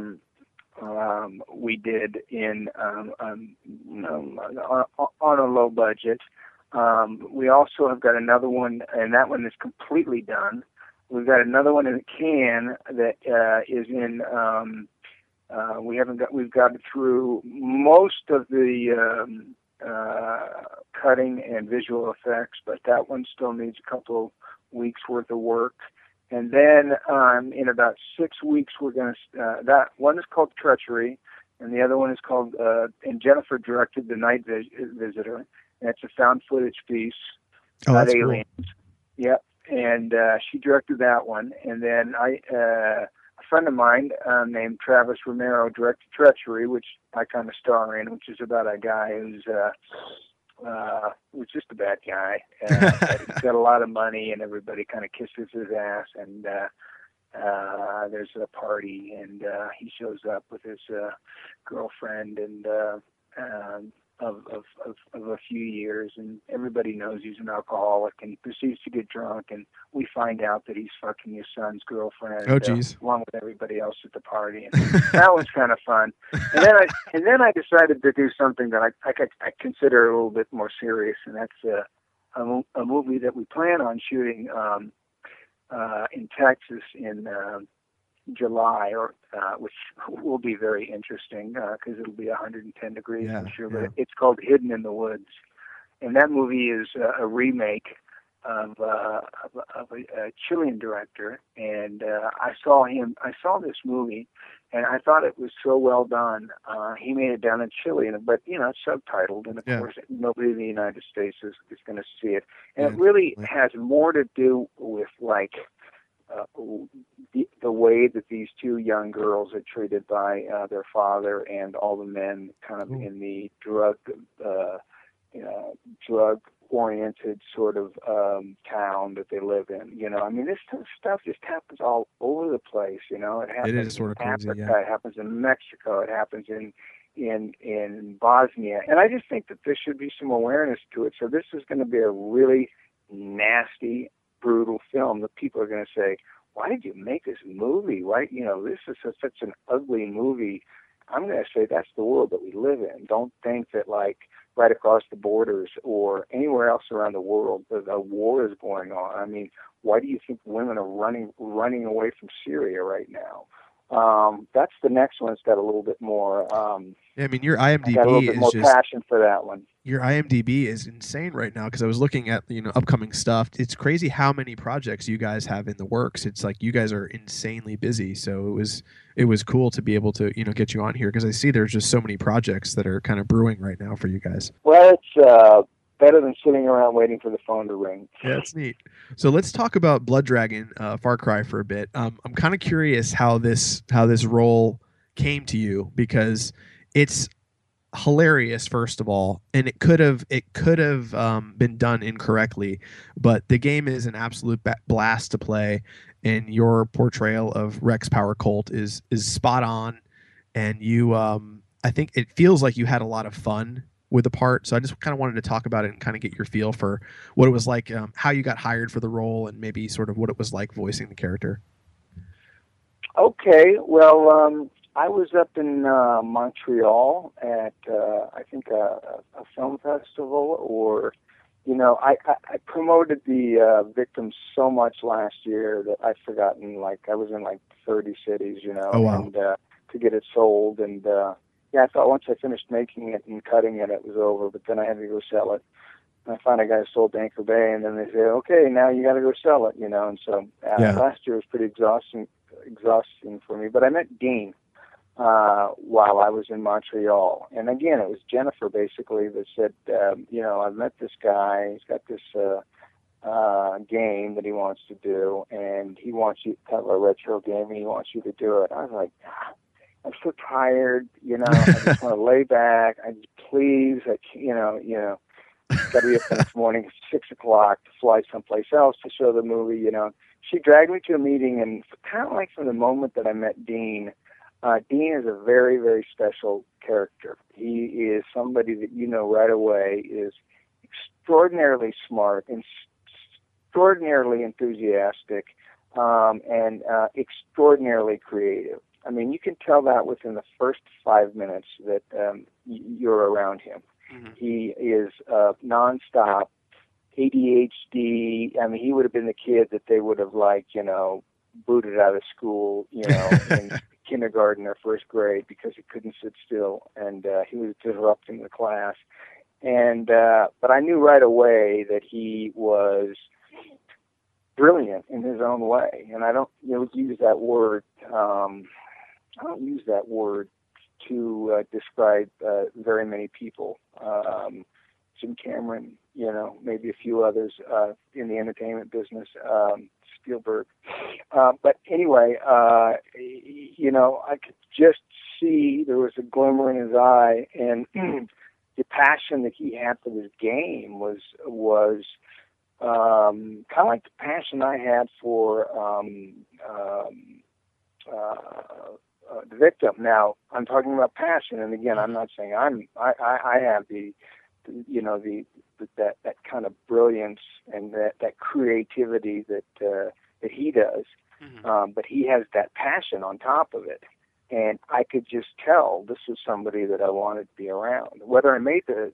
we did in on a low budget. We also have got another one, and that one is completely done. We've got another one in a can that is in. We've got it through most of the cutting and visual effects, but that one still needs a couple weeks worth of work. And then in about 6 weeks, we're going to. That one is called Treachery, and the other one is called. And Jennifer directed The Night Visitor. And it's a found footage piece about aliens. Cool. Yep, and she directed that one. And then a friend of mine named Travis Romero directed Treachery, which I kind of star in, which is about a guy who's just a bad guy. He's got a lot of money, and everybody kind of kisses his ass. And there's a party, and he shows up with his girlfriend, and of a few years, and everybody knows he's an alcoholic, and he proceeds to get drunk, and we find out that he's fucking his son's girlfriend, Oh, geez. along with everybody else at the party. And that was kind of fun. And then I decided to do something that I consider a little bit more serious, and that's a movie that we plan on shooting in Texas in July, which will be very interesting because it'll be 110 degrees, I'm sure. But it's called Hidden in the Woods, and that movie is a remake of a Chilean director. And I saw this movie, and I thought it was so well done. He made it down in Chile, but it's subtitled, and of course nobody in the United States is going to see it. And it really has more to do with the way that these two young girls are treated by their father and all the men kind of in the drug-oriented sort of town that they live in. I mean, this stuff just happens all over the place. It happens is sort of in crazy, Africa, it happens in Mexico, it happens in Bosnia, and I just think that there should be some awareness to it. So this is going to be a really nasty, brutal film that people are going to say, why did you make this movie? Why, this is such an ugly movie. I'm going to say that's the world that we live in. Don't think that right across the borders or anywhere else around the world that a war is going on. I mean, why do you think women are running away from Syria right now? That's the next one. It's got a little bit more. I mean, your IMDb got a little bit is more just passion for that one. Your IMDb is insane right now because I was looking at upcoming stuff. It's crazy how many projects you guys have in the works. It's like you guys are insanely busy. So it was cool to be able to get you on here because I see there's just so many projects that are kind of brewing right now for you guys. Well, it's better than sitting around waiting for the phone to ring. Yeah, that's neat. So let's talk about Blood Dragon, Far Cry for a bit. I'm kind of curious how this role came to you because it's hilarious, first of all, and it could have been done incorrectly, but the game is an absolute blast to play, and your portrayal of Rex Power Colt is spot on, and you I think it feels like you had a lot of fun with the part. So I just kind of wanted to talk about it and kind of get your feel for what it was like, how you got hired for the role, and maybe sort of what it was like voicing the character. Okay, well, I was up in Montreal at I think a film festival, or I promoted the Victims so much last year that I've forgotten. I was in 30 cities, Oh, wow. and to get it sold, and I thought once I finished making it and cutting it, it was over. But then I had to go sell it. And I finally got it sold to Anchor Bay, and then they said, okay, now you got to go sell it, And so last year was pretty exhausting for me. But I met Dean while I was in Montreal. And again, it was Jennifer basically that said, I've met this guy. He's got this game that he wants to do, and he wants you to have a retro game, and he wants you to do it. I was like, I'm so tired, I just want to lay back. Please, got to be up the next morning at 6 o'clock to fly someplace else to show the movie, She dragged me to a meeting, and kind of from the moment that I met Dean, Dean is a very, very special character. He is somebody that right away is extraordinarily smart and extraordinarily enthusiastic and extraordinarily creative. I mean, you can tell that within the first 5 minutes that you're around him. Mm-hmm. He is nonstop ADHD. I mean, he would have been the kid that they would have booted out of school, in kindergarten or first grade because he couldn't sit still, and he was disrupting the class. And but I knew right away that he was brilliant in his own way, and I don't use that word. I don't use that word to describe very many people. Jim Cameron, maybe a few others in the entertainment business, Spielberg. But anyway, I could just see there was a glimmer in his eye, and the passion that he had for this game was kind of like the passion I had for the victim. Now, I'm talking about passion, and again, I'm not saying I have the that kind of brilliance and that creativity that he does, but he has that passion on top of it, and I could just tell this was somebody that I wanted to be around, whether I made the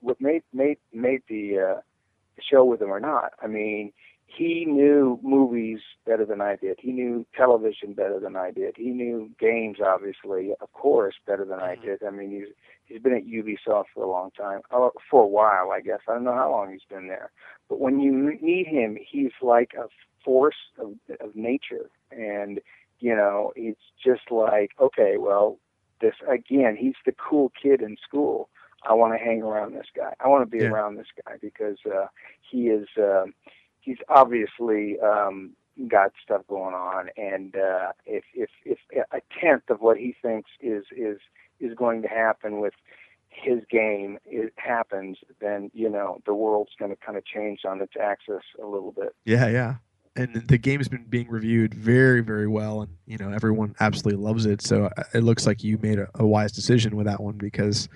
show with him or not. I mean, he knew movies better than I did. He knew television better than I did. He knew games, obviously, of course, better than I did. I mean, he's been at Ubisoft for a long time, for a while, I guess. I don't know how long he's been there. But when you meet him, he's like a force of nature. And, it's just like, okay, well, this, again, he's the cool kid in school. I want to hang around this guy. I want to be around this guy because he is... he's obviously got stuff going on, and if a tenth of what he thinks is going to happen with his game happens, then the world's going to kind of change on its axis a little bit. Yeah. And the game's been being reviewed very, very well, and everyone absolutely loves it. So it looks like you made a wise decision with that one because,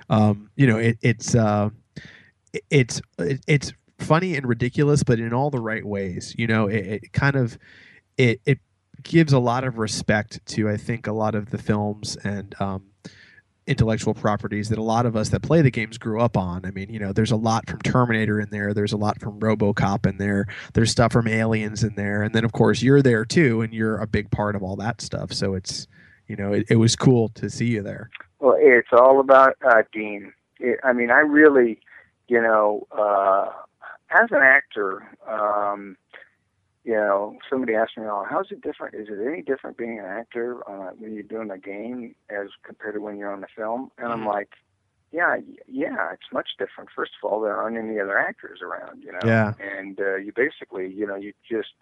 it's funny and ridiculous, but in all the right ways. It gives a lot of respect to, I think, a lot of the films and intellectual properties that a lot of us that play the games grew up on. I mean, there's a lot from Terminator in there. There's a lot from RoboCop in there. There's stuff from Aliens in there. And then, of course, you're there too, and you're a big part of all that stuff. So it's, it was cool to see you there. Well, it's all about Dean. I really, as an actor, somebody asked me, "Oh, how's it different? Is it any different being an actor when you're doing a game as compared to when you're on the film?" And I'm like, "Yeah, it's much different. First of all, there aren't any other actors around, Yeah. And you basically, you just."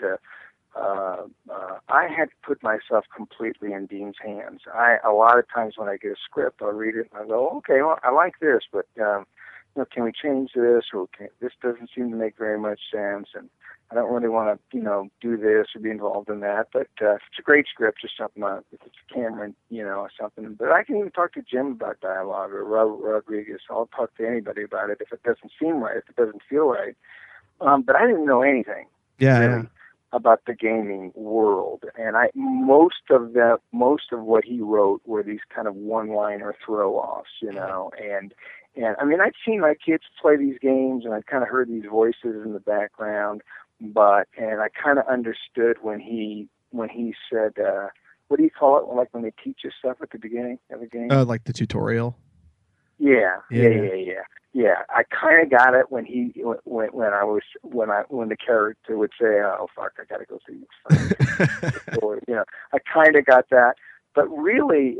I had to put myself completely in Dean's hands. A lot of times when I get a script, I'll read it and I go, "Okay, well, I like this, but." Can we change this? Or this doesn't seem to make very much sense, and I don't really want to, do this or be involved in that. But if it's a great script or something, if it's Cameron, or something. But I can even talk to Jim about dialogue or Rodriguez. I'll talk to anybody about it if it doesn't seem right, if it doesn't feel right. But I didn't know anything really about the gaming world, and most of what he wrote were these kind of one-liner throw-offs, And I'd seen my kids play these games, and I'd kind of heard these voices in the background, and I kind of understood when he said, what do you call it? Like when they teach you stuff at the beginning of the game? Like the tutorial. Yeah. I kind of got it when the character would say, "Oh fuck, I gotta go through this." Or, I kind of got that, but really,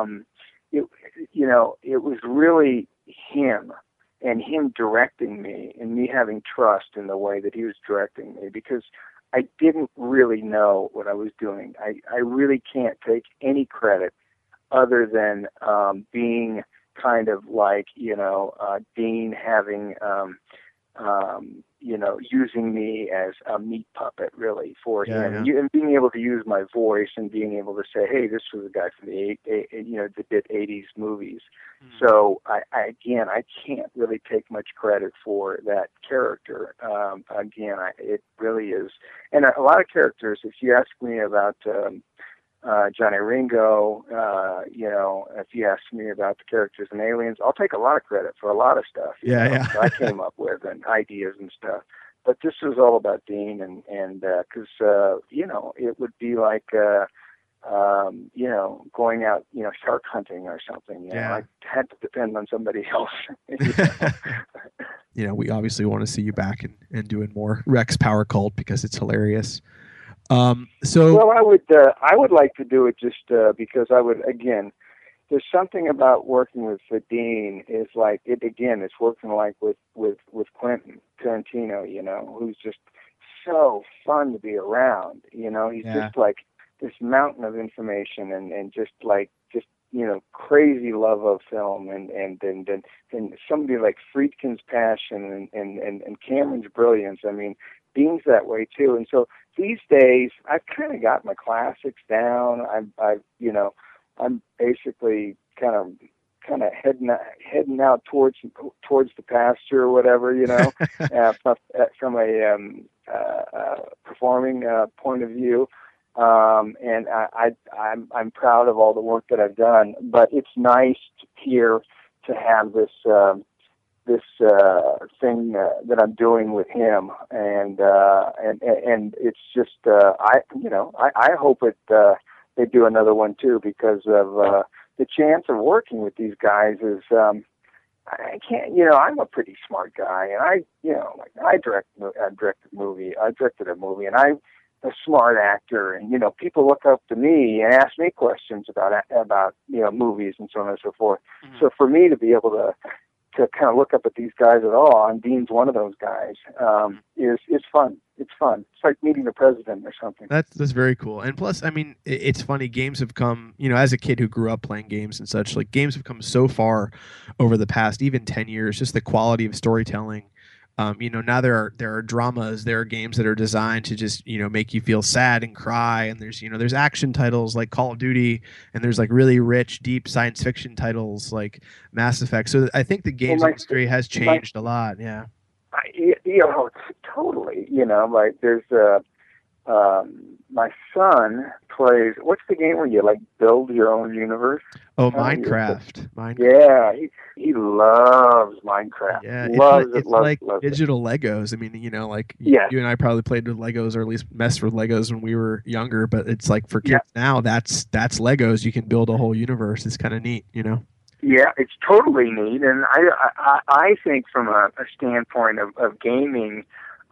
it was really him and him directing me and me having trust in the way that he was directing me, because I didn't really know what I was doing. I really can't take any credit other than being kind of like, Dean having, using me as a meat puppet, really, for him. Yeah. And being able to use my voice and being able to say, hey, this was a guy from the that did 80s movies. Mm-hmm. So, I can't really take much credit for that character. It really is. And a lot of characters, if you ask me about Johnny Ringo, if you ask me about the characters in Aliens, I'll take a lot of credit for a lot of stuff that I came up with and ideas and stuff. But this was all about Dean, and because it would be like going out shark hunting or something. I had to depend on somebody else. We obviously want to see you back and doing more Rex Power Cult because it's hilarious. Well, I would like to do it just because I would, again, there's something about working with Dean is like it again. It's working like with Quentin Tarantino, who's just so fun to be around. He's just like this mountain of information and just crazy love of film and somebody like Friedkin's passion and Cameron's brilliance. Dean's that way too, and so these days I've kind of got my classics down. I've I'm basically kind of heading out towards the pasture or whatever, from a performing point of view. And I'm proud of all the work that I've done, but it's nice here to have this thing that I'm doing with him, and it's just I hope they do another one too, because of the chance of working with these guys is I can't, I'm a pretty smart guy, and I directed a movie, and I'm a smart actor, and people look up to me and ask me questions about movies and so on and so forth. Mm-hmm. So for me to be able to kind of look up at these guys at all, and Dean's one of those guys, is fun. It's fun. It's like meeting the president or something. That's very cool. And plus, I mean, it's funny. Games have come, as a kid who grew up playing games and such, like games have come so far over the past even 10 years. Just the quality of storytelling. Now there are dramas, there are games that are designed to just, make you feel sad and cry. And there's action titles like Call of Duty, and there's like really rich, deep science fiction titles like Mass Effect. So I think the games industry has changed a lot. Yeah. Totally. Like there's my son plays. What's the game where you like build your own universe? Oh, Minecraft. Yeah, he loves Minecraft. Yeah, loves like loves digital Legos. I mean, you and I probably played with Legos, or at least messed with Legos when we were younger. But it's like for kids now, that's Legos. You can build a whole universe. It's kind of neat, Yeah, it's totally neat, and I think from a standpoint of gaming,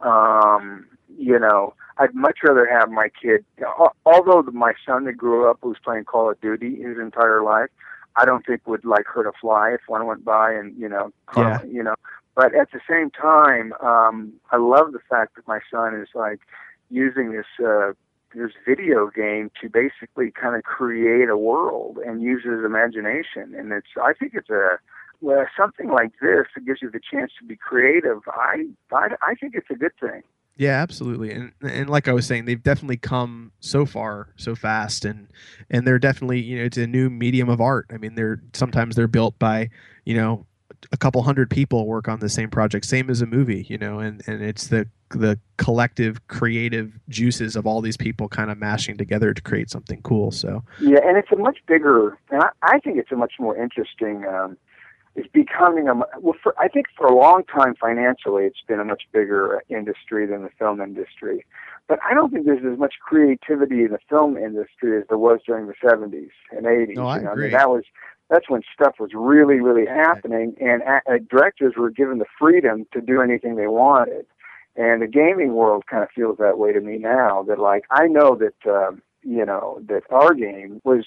I'd much rather have my kid. Although my son that grew up was playing Call of Duty his entire life, I don't think would like hurt a fly if one went by and But at the same time, I love the fact that my son is like using this video game to basically kind of create a world and use his imagination. And I think it's something like this that gives you the chance to be creative. I think it's a good thing. Yeah, absolutely. And like I was saying, they've definitely come so far so fast, and they're definitely, it's a new medium of art. I mean, sometimes they're built by, a couple hundred people work on the same project, same as a movie, and it's the collective creative juices of all these people kind of mashing together to create something cool. So yeah, and it's a much bigger, and I think it's a much more interesting. It's becoming I think for a long time financially, it's been a much bigger industry than the film industry. But I don't think there's as much creativity in the film industry as there was during the 70s and 80s. No, I agree. I mean, that's when stuff was really, really happening, and directors were given the freedom to do anything they wanted. And the gaming world kind of feels that way to me now. That like I know that that our game was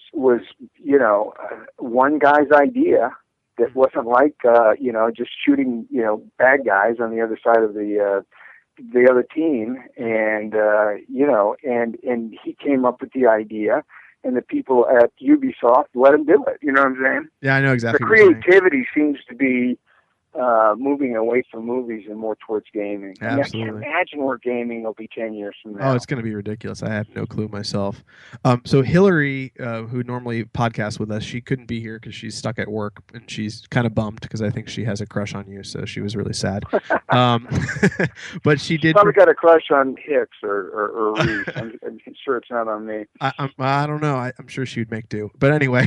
one guy's idea. That wasn't like just shooting bad guys on the other side of the other team, and and he came up with the idea, and the people at Ubisoft let him do it. You know what I'm saying? Yeah, I know exactly. The creativity seems to be moving away from movies and more towards gaming. Absolutely. I can't imagine where gaming will be 10 years from now. Oh, it's going to be ridiculous. I have no clue myself. So Hillary, who normally podcasts with us, she couldn't be here because she's stuck at work, and she's kind of bummed because I think she has a crush on you, so she was really sad. But she did. Probably got a crush on Hicks or Reese. I'm sure it's not on me. I don't know. I'm sure she would make do. But anyway.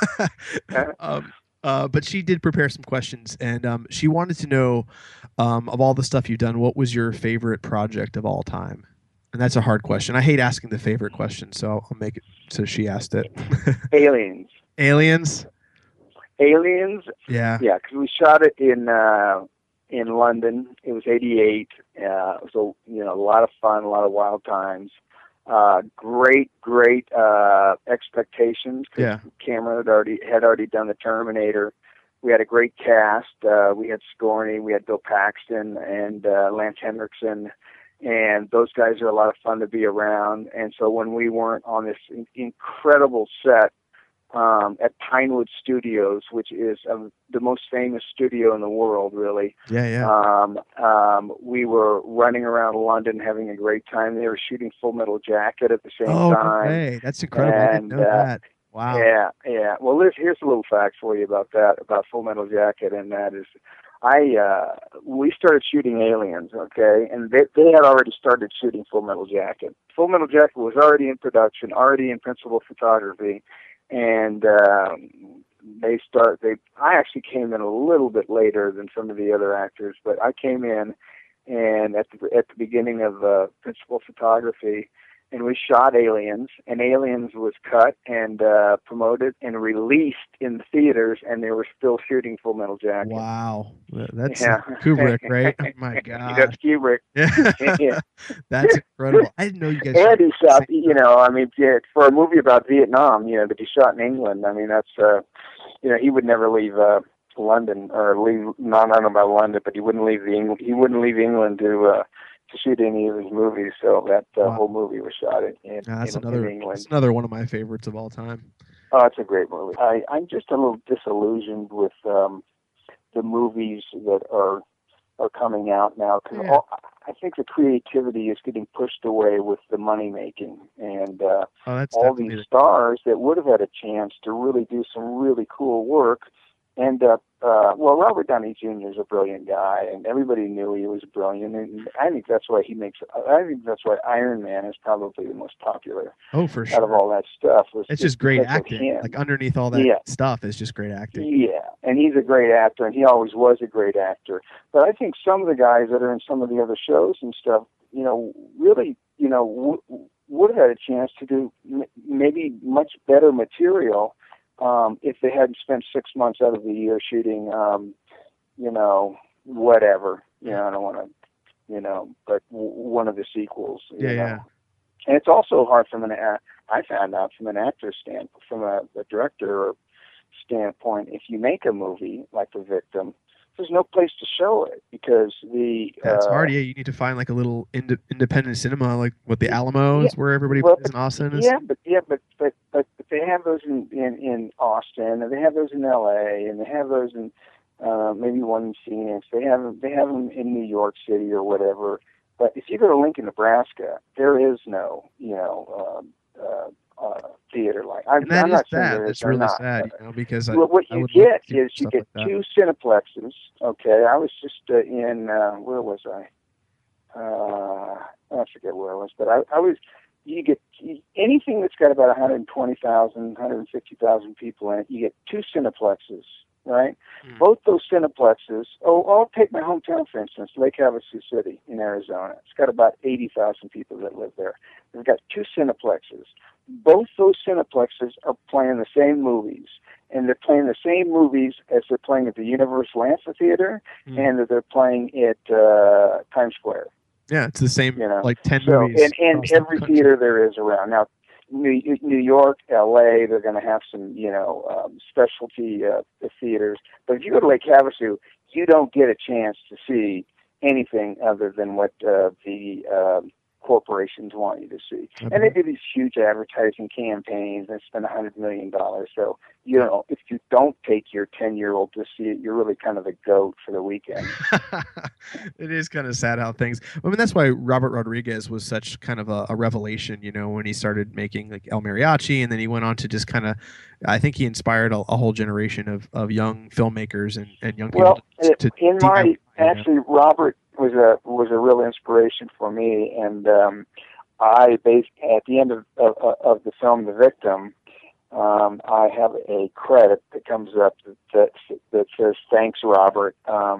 But she did prepare some questions, and she wanted to know, of all the stuff you've done, what was your favorite project of all time? And that's a hard question. I hate asking the favorite question, so I'll make it so she asked it. Aliens. Aliens? Yeah, because we shot it in London. It was '88. It was a lot of fun, a lot of wild times. Great expectations. Yeah. Cameron had already done the Terminator. We had a great cast. We had Scorney, we had Bill Paxton, and Lance Henriksen, and those guys are a lot of fun to be around. And so when we weren't on this incredible set at Pinewood Studios, which is the most famous studio in the world, really. Yeah. We were running around London having a great time. They were shooting Full Metal Jacket at the same time. Oh, okay. That's incredible. I didn't know that. Wow. Yeah. Well, here's a little fact for you about that, about Full Metal Jacket, and that is, we started shooting Aliens, okay, and they had already started shooting Full Metal Jacket. Full Metal Jacket was already in production, already in principal photography, and I actually came in a little bit later than some of the other actors, but I came in and at the beginning of principal photography, and we shot Aliens, and Aliens was cut and promoted and released in the theaters, and they were still shooting Full Metal Jacket. Wow, that's Kubrick, right? Oh my God, that's Kubrick. Yeah. That's incredible. I didn't know you guys. And he shot, for a movie about Vietnam, that he shot in England. I mean, that's, he would never leave London, or leave. No, I don't know about London, but he wouldn't leave England to shoot any of his movies. So that whole movie was shot in England. That's another one of my favorites of all time. Oh, it's a great movie. I'm just a little disillusioned with the movies that are coming out now, because I think the creativity is getting pushed away with the money making, and all these stars that would have had a chance to really do some really cool work end up. Robert Downey Jr. is a brilliant guy, and everybody knew he was brilliant, and I think that's why Iron Man is probably the most popular. Oh, for sure. Out of all that stuff, it's just great acting. Like underneath all that stuff is just great acting. Yeah, and he's a great actor, and he always was a great actor. But I think some of the guys that are in some of the other shows and stuff, really, would have had a chance to do maybe much better material. If they hadn't spent 6 months out of the year shooting, whatever, I don't want to, but one of the sequels. Yeah. And it's also hard I found out from an actor's standpoint, from a director standpoint, if you make a movie like The Victim, there's no place to show it because it's hard. Yeah, you need to find like a little independent cinema, like what the Alamo is, where everybody plays in Austin. But they have those in Austin, and they have those in L.A., and they have those in maybe one in Phoenix. They have them in New York City or whatever. But if you go to Lincoln, Nebraska, there is no theater like. I'm not saying it's really sad, because what you get is you get two Cineplexes. Okay, I was just in where was I? I forget where I was, but I was. You get anything that's got about 120,000, 150,000 people in it. You get two Cineplexes, right? Both those Cineplexes. I'll take my hometown for instance, Lake Havasu City in Arizona. It's got about 80,000 people that live there. They've got two Cineplexes. Both those Cineplexes are playing the same movies, and they're playing the same movies as they're playing at the Universal Amphitheater and that they're playing at Times Square. Yeah, it's the same, like 10 movies. And every theater there is around. Now, New York, L.A., they're going to have some, specialty theaters. But if you go to Lake Havasu, you don't get a chance to see anything other than what the corporations want you to see. Okay. And they do these huge advertising campaigns and spend $100 million. So, if you don't take your 10-year-old to see it, you're really kind of the goat for the weekend. It is kind of sad how things. I mean, that's why Robert Rodriguez was such kind of a revelation, when he started making like El Mariachi, and then he went on to just kind of, I think he inspired a whole generation of young filmmakers and young people. Actually, Robert was a real inspiration for me, and at the end of the film The Victim, I have a credit that comes up that says thanks Robert,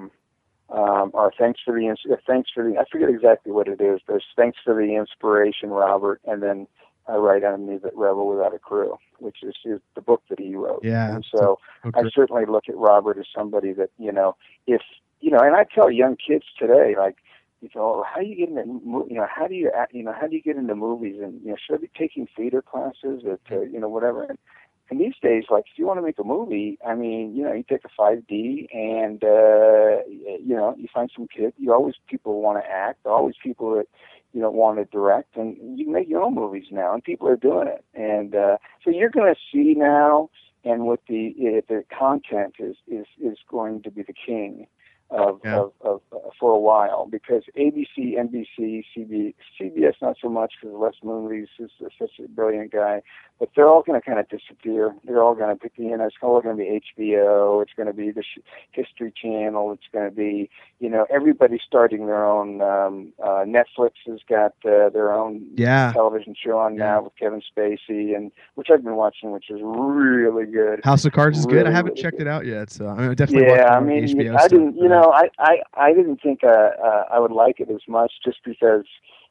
or thanks for the I forget exactly what it is, but thanks for the inspiration, Robert, and then I write underneath it Rebel Without a Crew, which is the book that he wrote. Yeah. And so I certainly look at Robert as somebody that, if and I tell young kids today, like, how do you get into, how do you get into movies, and should I be taking theater classes at whatever. And these days, like, if you want to make a movie, I mean, you take a 5D and you find some kid. People want to act. Always people that want to direct, and you can make your own movies now, and people are doing it. And so you're going to see now, and with the content is going to be the king. Yeah. for a while, because ABC, NBC, CBS not so much because Les Moonves is such a brilliant guy, but they're all going to kind of disappear. They're all going to pick, it's all going to be HBO. It's going to be the History Channel. It's going to be, everybody's starting their own. Netflix has got their own television show on now with Kevin Spacey, and which I've been watching, which is really good. House of Cards is good. I haven't checked it out yet, so I'm definitely watching HBO I stuff. didn't, I didn't think I would like it as much, just because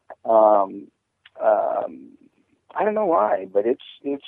I don't know why, but it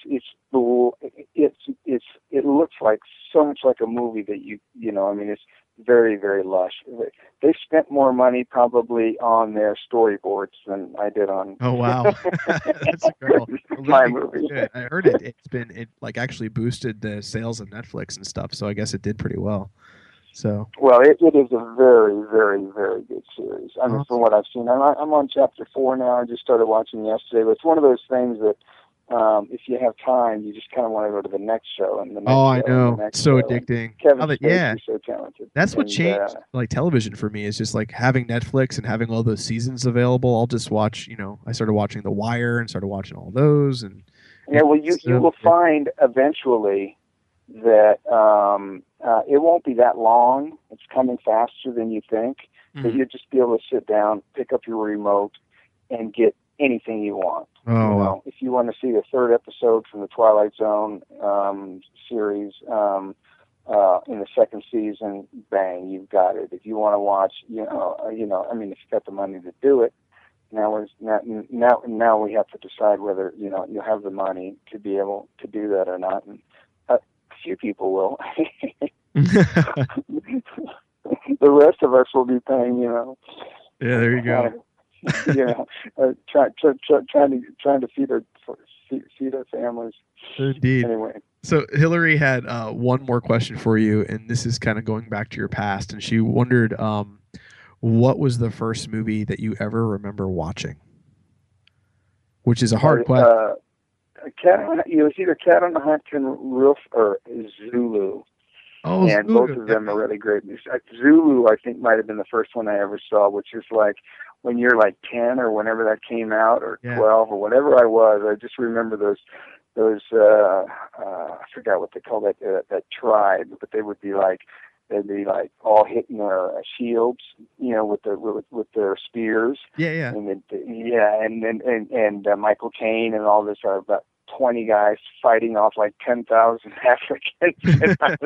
looks like so much like a movie that it's very, very lush. They spent more money probably on their storyboards than I did on. Oh wow, that's incredible. My movie. I heard it actually boosted the sales of Netflix and stuff, so I guess it did pretty well. So well, it is a very, very, very good series. I mean, awesome. From what I've seen, I'm on chapter 4 now. I just started watching yesterday, but it's one of those things that if you have time, you just kind of want to go to the next show and the next show. I know. And the next so show. addicting. Kevin Spacey is so talented. That's what changed television for me, is just like having Netflix and having all those seasons available. I'll just watch, I started watching The Wire and started watching all those. And well, you will find eventually that it won't be that long. It's coming faster than you think. But you'll just be able to sit down, pick up your remote, and get anything you want. Wow. If you want to see the 3rd episode from the Twilight Zone series in the 2nd season, bang, you've got it. If you want to watch, if you got the money to do it, now we have to decide whether you have the money to be able to do that or not. And a few people will. The rest of us will be paying. Yeah, there you go. Trying to feed our families. Indeed. Anyway. So Hillary had one more question for you, and this is kind of going back to your past, and she wondered, what was the first movie that you ever remember watching? Which is a hard question. It was either Cat on the Hudson Roof or Zulu. Oh, and Zulu. Both of them are really great. Zulu, I think, might have been the first one I ever saw, which is like when you're like 10 or whenever that came out, or 12 or whatever I was. I just remember those I forgot what they call that tribe, but they'd be like all hitting their shields, with their spears. Yeah. And Michael Caine and all this are about 20 guys fighting off like 10,000 Africans. And I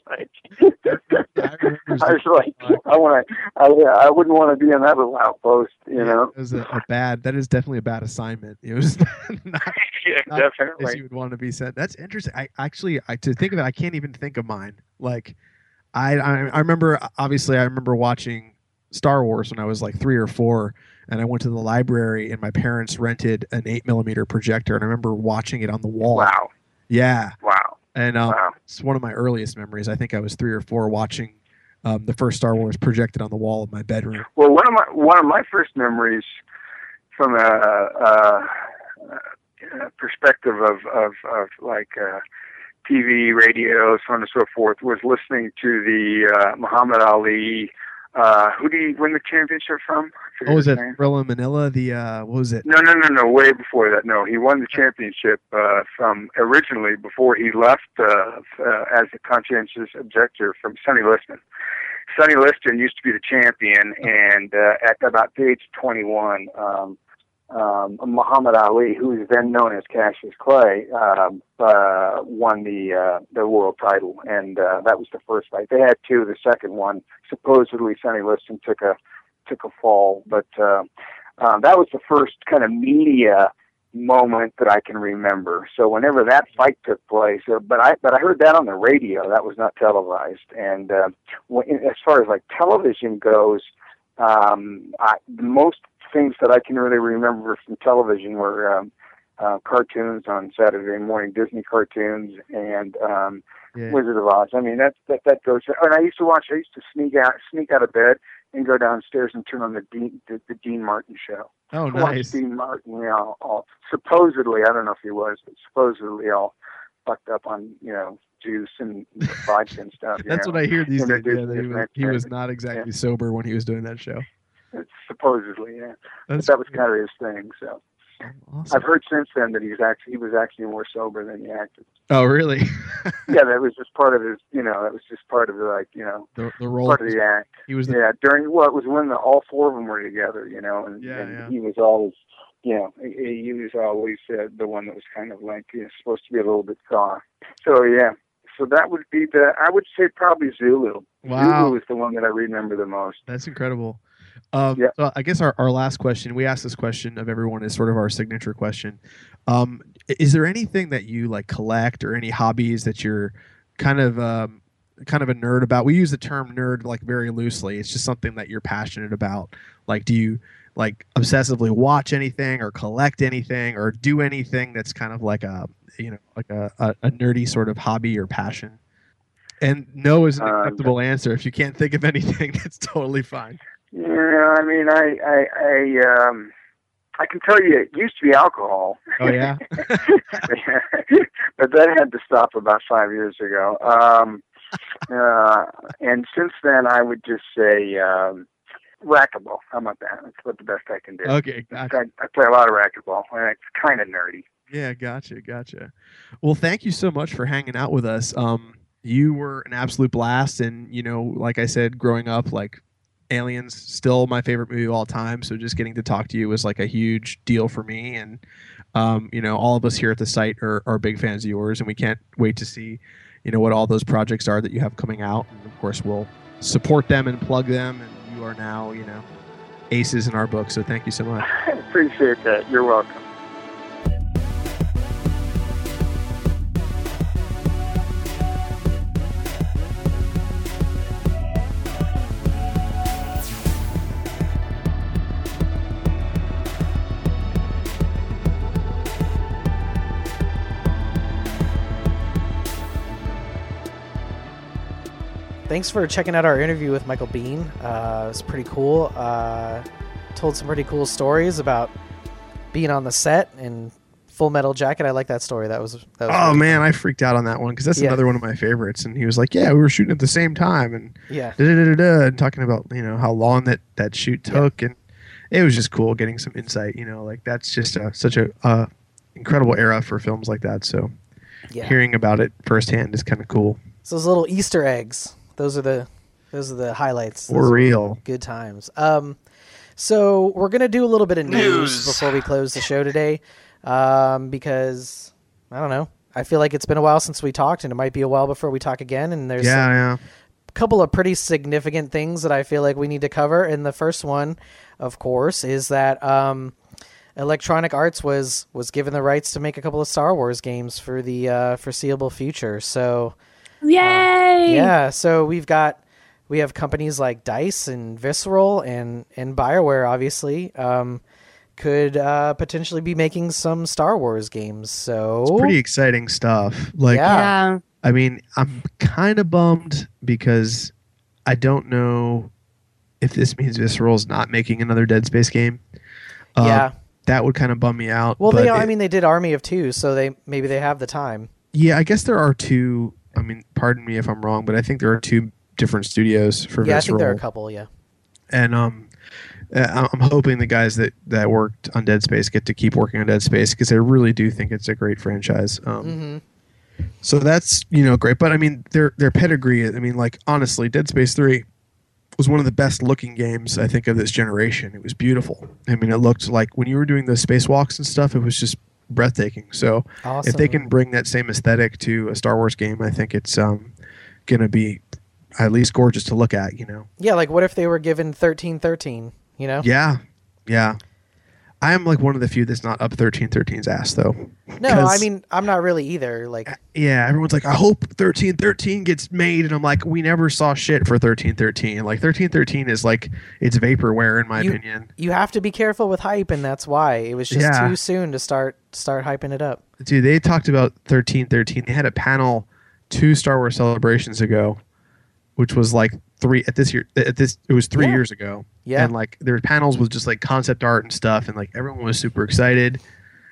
wouldn't want to be in that little outpost, It was that is definitely a bad assignment. It was not definitely. As you would want to be sent. That's interesting. To think of it, I can't even think of mine. Like, I remember watching Star Wars when I was like 3 or 4, and I went to the library and my parents rented an 8mm projector, and I remember watching it on the wall. Wow. Yeah. Wow. And it's one of my earliest memories. I think I was 3 or 4 watching the first Star Wars projected on the wall of my bedroom. Well, one of my first memories from a perspective of like TV, radio, so on and so forth, was listening to the Muhammad Ali. Who did he win the championship from? Was it Thrilla Manila? What was it? No. Way before that. No, he won the championship from originally before he left as a conscientious objector from Sonny Liston. Sonny Liston used to be the champion, and at about the age of 21, Muhammad Ali, who is then known as Cassius Clay, won the world title, and that was the first fight. They had 2. The second one, supposedly Sonny Liston took a fall, but that was the first kind of media moment that I can remember. So whenever that fight took place, but I heard that on the radio. That was not televised, and as far as like television goes, the most things that I can really remember from television were cartoons on Saturday morning, Disney cartoons, and Wizard of Oz. I mean, that goes. And I used to sneak out of bed and go downstairs and turn on the Dean Martin show. Oh, nice. Dean Martin, all supposedly, I don't know if he was, but supposedly all fucked up on juice and vodka and stuff. That's what I hear these days. Yeah, Introducing that he was not exactly Yeah. sober when he was doing that show. Supposedly, yeah. But That's that was kind of his thing. So awesome. I've heard since then that he was actually more sober than he acted. Oh, really? Yeah, that was just part of his. That was just part of the role. part of the act. He was the Yeah, it was when all four of them were together, and Yeah. he was always, he was always the one that was kind of like supposed to be a little bit soft. So yeah, so that would be I would say probably Zulu. Wow. Zulu is the one that I remember the most. That's incredible. Yeah. So I guess our last question, we ask this question of everyone, is sort of our signature question. Is there anything that you like collect or any hobbies that you're kind of a nerd about? We use the term nerd like very loosely. It's just something that you're passionate about. Like, do you like obsessively watch anything or collect anything or do anything that's kind of like a nerdy sort of hobby or passion? And no is an acceptable answer. If you can't think of anything, that's totally fine. Yeah, I mean, I can tell you it used to be alcohol. Oh, yeah? But that had to stop about 5 years ago. And since then, I would just say racquetball. How about that? That's about the best I can do. Okay, gotcha. I play a lot of racquetball, and it's kind of nerdy. Yeah, gotcha. Well, thank you so much for hanging out with us. You were an absolute blast, and, like I said, growing up, like, Aliens still my favorite movie of all time, so just getting to talk to you was like a huge deal for me, and all of us here at the site are big fans of yours, and we can't wait to see what all those projects are that you have coming out, and of course we'll support them and plug them, and you are now aces in our book, so thank you so much. I appreciate that. You're welcome. Thanks for checking out our interview with Michael Biehn. It was pretty cool. Told some pretty cool stories about being on the set and Full Metal Jacket. I like that story. That was oh man, I freaked out on that one because that's another one of my favorites. And he was like, "Yeah, we were shooting at the same time," and and talking about how long that shoot took, and it was just cool getting some insight. Like that's just such a incredible era for films like that. So hearing about it firsthand is kind of cool. So those little Easter eggs. Those are the highlights. For real. Good times. So we're going to do a little bit of news before we close the show today, because, I don't know, I feel like it's been a while since we talked, and it might be a while before we talk again, and there's a couple of pretty significant things that I feel like we need to cover, and the first one, of course, is that Electronic Arts was given the rights to make a couple of Star Wars games for the foreseeable future, so... Yay! So we have companies like DICE and Visceral and BioWare obviously could potentially be making some Star Wars games. So it's pretty exciting stuff. Like, yeah. I mean, I'm kind of bummed because I don't know if this means Visceral's not making another Dead Space game. That would kind of bum me out. Well, they did Army of Two, so maybe they have the time. Yeah, I guess there are two. I mean, pardon me if I'm wrong, but I think there are two different studios for Visceral. Yeah, I think there are a couple, yeah. And I'm hoping the guys that worked on Dead Space get to keep working on Dead Space because I really do think it's a great franchise. So that's, great. But, I mean, their pedigree, I mean, like, honestly, Dead Space 3 was one of the best looking games, I think, of this generation. It was beautiful. I mean, it looked like when you were doing those spacewalks and stuff, it was just breathtaking. So awesome. If they can bring that same aesthetic to a Star Wars game, I think it's gonna be at least gorgeous to look at. Yeah, like what if they were given 1313? Yeah. I am like one of the few that's not up 1313's ass though. No, I mean I'm not really either. Like, yeah, everyone's like, I hope 1313 gets made, and I'm like, we never saw shit for 1313. Like 1313 is like it's vaporware in my opinion. You have to be careful with hype, and that's why it was just too soon to start hyping it up. Dude, they talked about 1313. They had a panel 2 Star Wars Celebrations ago, which was like 3 it was 3 years ago. Yeah. And like their panels was just like concept art and stuff, and like everyone was super excited.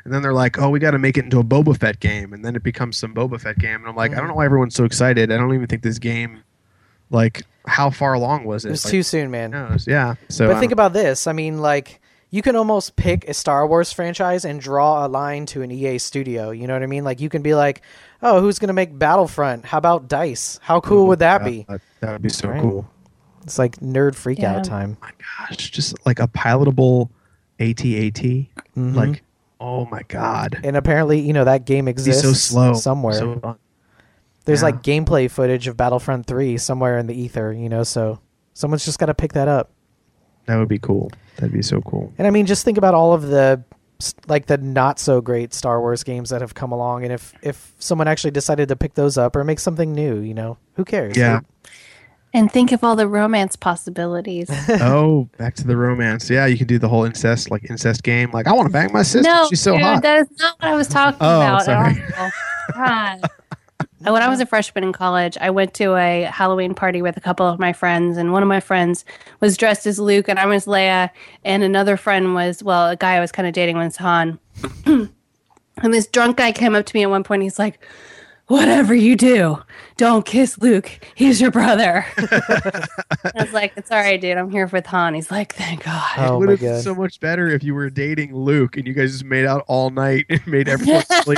And then they're like, oh, we got to make it into a Boba Fett game, and then it becomes some Boba Fett game. And I'm like, I don't know why everyone's so excited. I don't even think this game, like, how far along was it? It was like, too soon, man. Yeah. So, But think about this. I mean, like, you can almost pick a Star Wars franchise and draw a line to an EA studio. You know what I mean? Like, you can be like, oh, who's going to make Battlefront? How about DICE? How cool would that be? That would be so Right. cool. It's like nerd freak Yeah. out time. My gosh, just like a pilotable AT-AT. Mhm. Like, oh my god. And apparently, you know, that game It'd be exists so slow. somewhere. So fun. There's yeah. like gameplay footage of Battlefront 3 somewhere in the ether, you know, so someone's just got to pick that up. That would be cool. That'd be so cool. And I mean, just think about all of the like the not so great Star Wars games that have come along, and if someone actually decided to pick those up or make something new, you know, who cares? Yeah. And think of all the romance possibilities. Oh, back to the romance. Yeah, you can do the whole incest game. Like, I want to bang my sister. No, She's so dude, hot. that is not what I was talking Oh, about sorry. at all. God. When I was a freshman in college, I went to a Halloween party with a couple of my friends, and one of my friends was dressed as Luke, and I was Leia, and another friend was, well, a guy I was kind of dating was Han. And this drunk guy came up to me at one point, and he's like, whatever you do, don't kiss Luke. He's your brother. I was like, it's all right, dude. I'm here with Han. He's like, thank God. Oh it would my have been god. so much better if you were dating Luke and you guys just made out all night and made everyone sleep.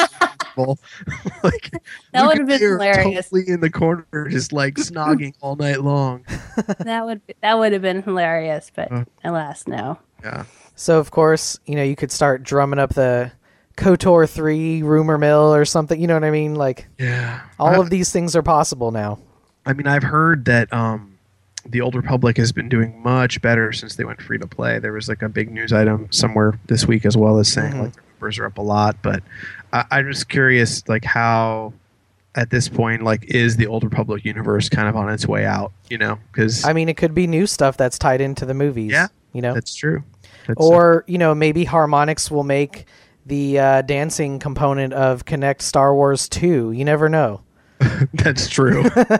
Like, That Luke would have and been Leia are hilarious. Totally in the corner, just like snogging all night long. That would have been hilarious, but Uh. alas, no. Yeah. So of course, you know, you could start drumming up the KOTOR 3 rumor mill or something, you know what I mean? Like Yeah. all of these things are possible now. I mean, I've heard that the Old Republic has been doing much better since they went free to play. There was like a big news item somewhere this week as well as saying like the numbers are up a lot. But I'm just curious, like how at this point, like is the Old Republic universe kind of on its way out? You know, because I mean, it could be new stuff that's tied into the movies. Yeah, you know, that's true. That's, or you know, maybe Harmonix will make the dancing component of Connect Star Wars 2. You never know. that's true.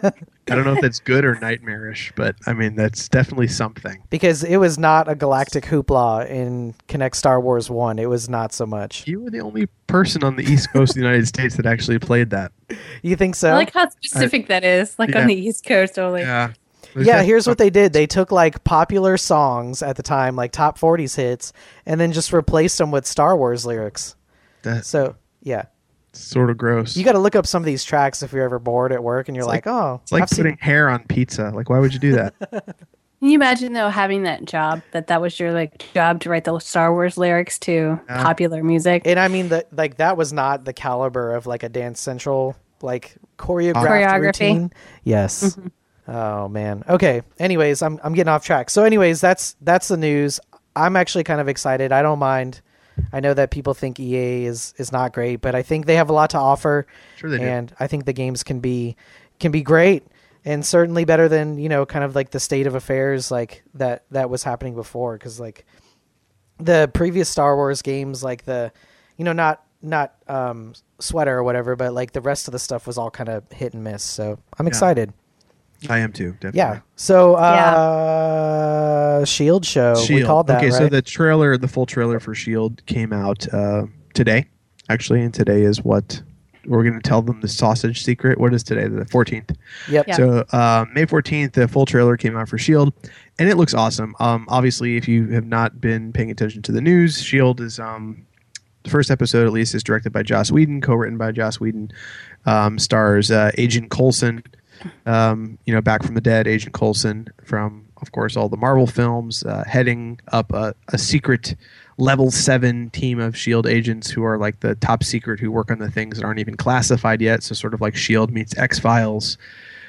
I don't know if that's good or nightmarish, but I mean that's definitely something. Because it was not a galactic hoopla in Connect Star Wars 1. It was not so much. You were the only person on the East Coast of the United States that actually played that. You think so? I like how specific that is, like yeah. on the East Coast only. Yeah. Yeah, here's what they did. They took like popular songs at the time, like top 40s hits, and then just replaced them with Star Wars lyrics. That's So, yeah. sort of gross. You got to look up some of these tracks if you're ever bored at work and you're It's like, oh, It's like I've seen- putting hair on pizza. Like, why would you do that? Can you imagine though having that job, that was your like job to write the Star Wars lyrics to Yeah. popular music? And I mean, that was not the caliber of like a Dance Central like choreographed Choreography. routine. Yes. Oh man. Okay. Anyways, I'm getting off track. So, anyways, that's the news. I'm actually kind of excited. I don't mind. I know that people think EA is not great, but I think they have a lot to offer. Sure they do. And I think the games can be great and certainly better than, you know, kind of like the state of affairs like that was happening before, because like the previous Star Wars games, like the, you know, not Sweater or whatever, but like the rest of the stuff was all kind of hit and miss. So I'm excited. I am too, definitely. Yeah. So Shield show. We called that, Okay, right? so the full trailer for Shield came out today, actually, and today is what we're going to tell them the sausage secret. What is today? The 14th. Yep. Yeah. So May 14th, the full trailer came out for Shield, and it looks awesome. Obviously, if you have not been paying attention to the news, Shield is the first episode, at least, is directed by Joss Whedon, co-written by Joss Whedon, stars Agent Coulson. Back from the dead, Agent Coulson from, of course, all the Marvel films, heading up a secret level 7 team of S.H.I.E.L.D. agents who are like the top secret who work on the things that aren't even classified yet. So sort of like S.H.I.E.L.D. meets X-Files.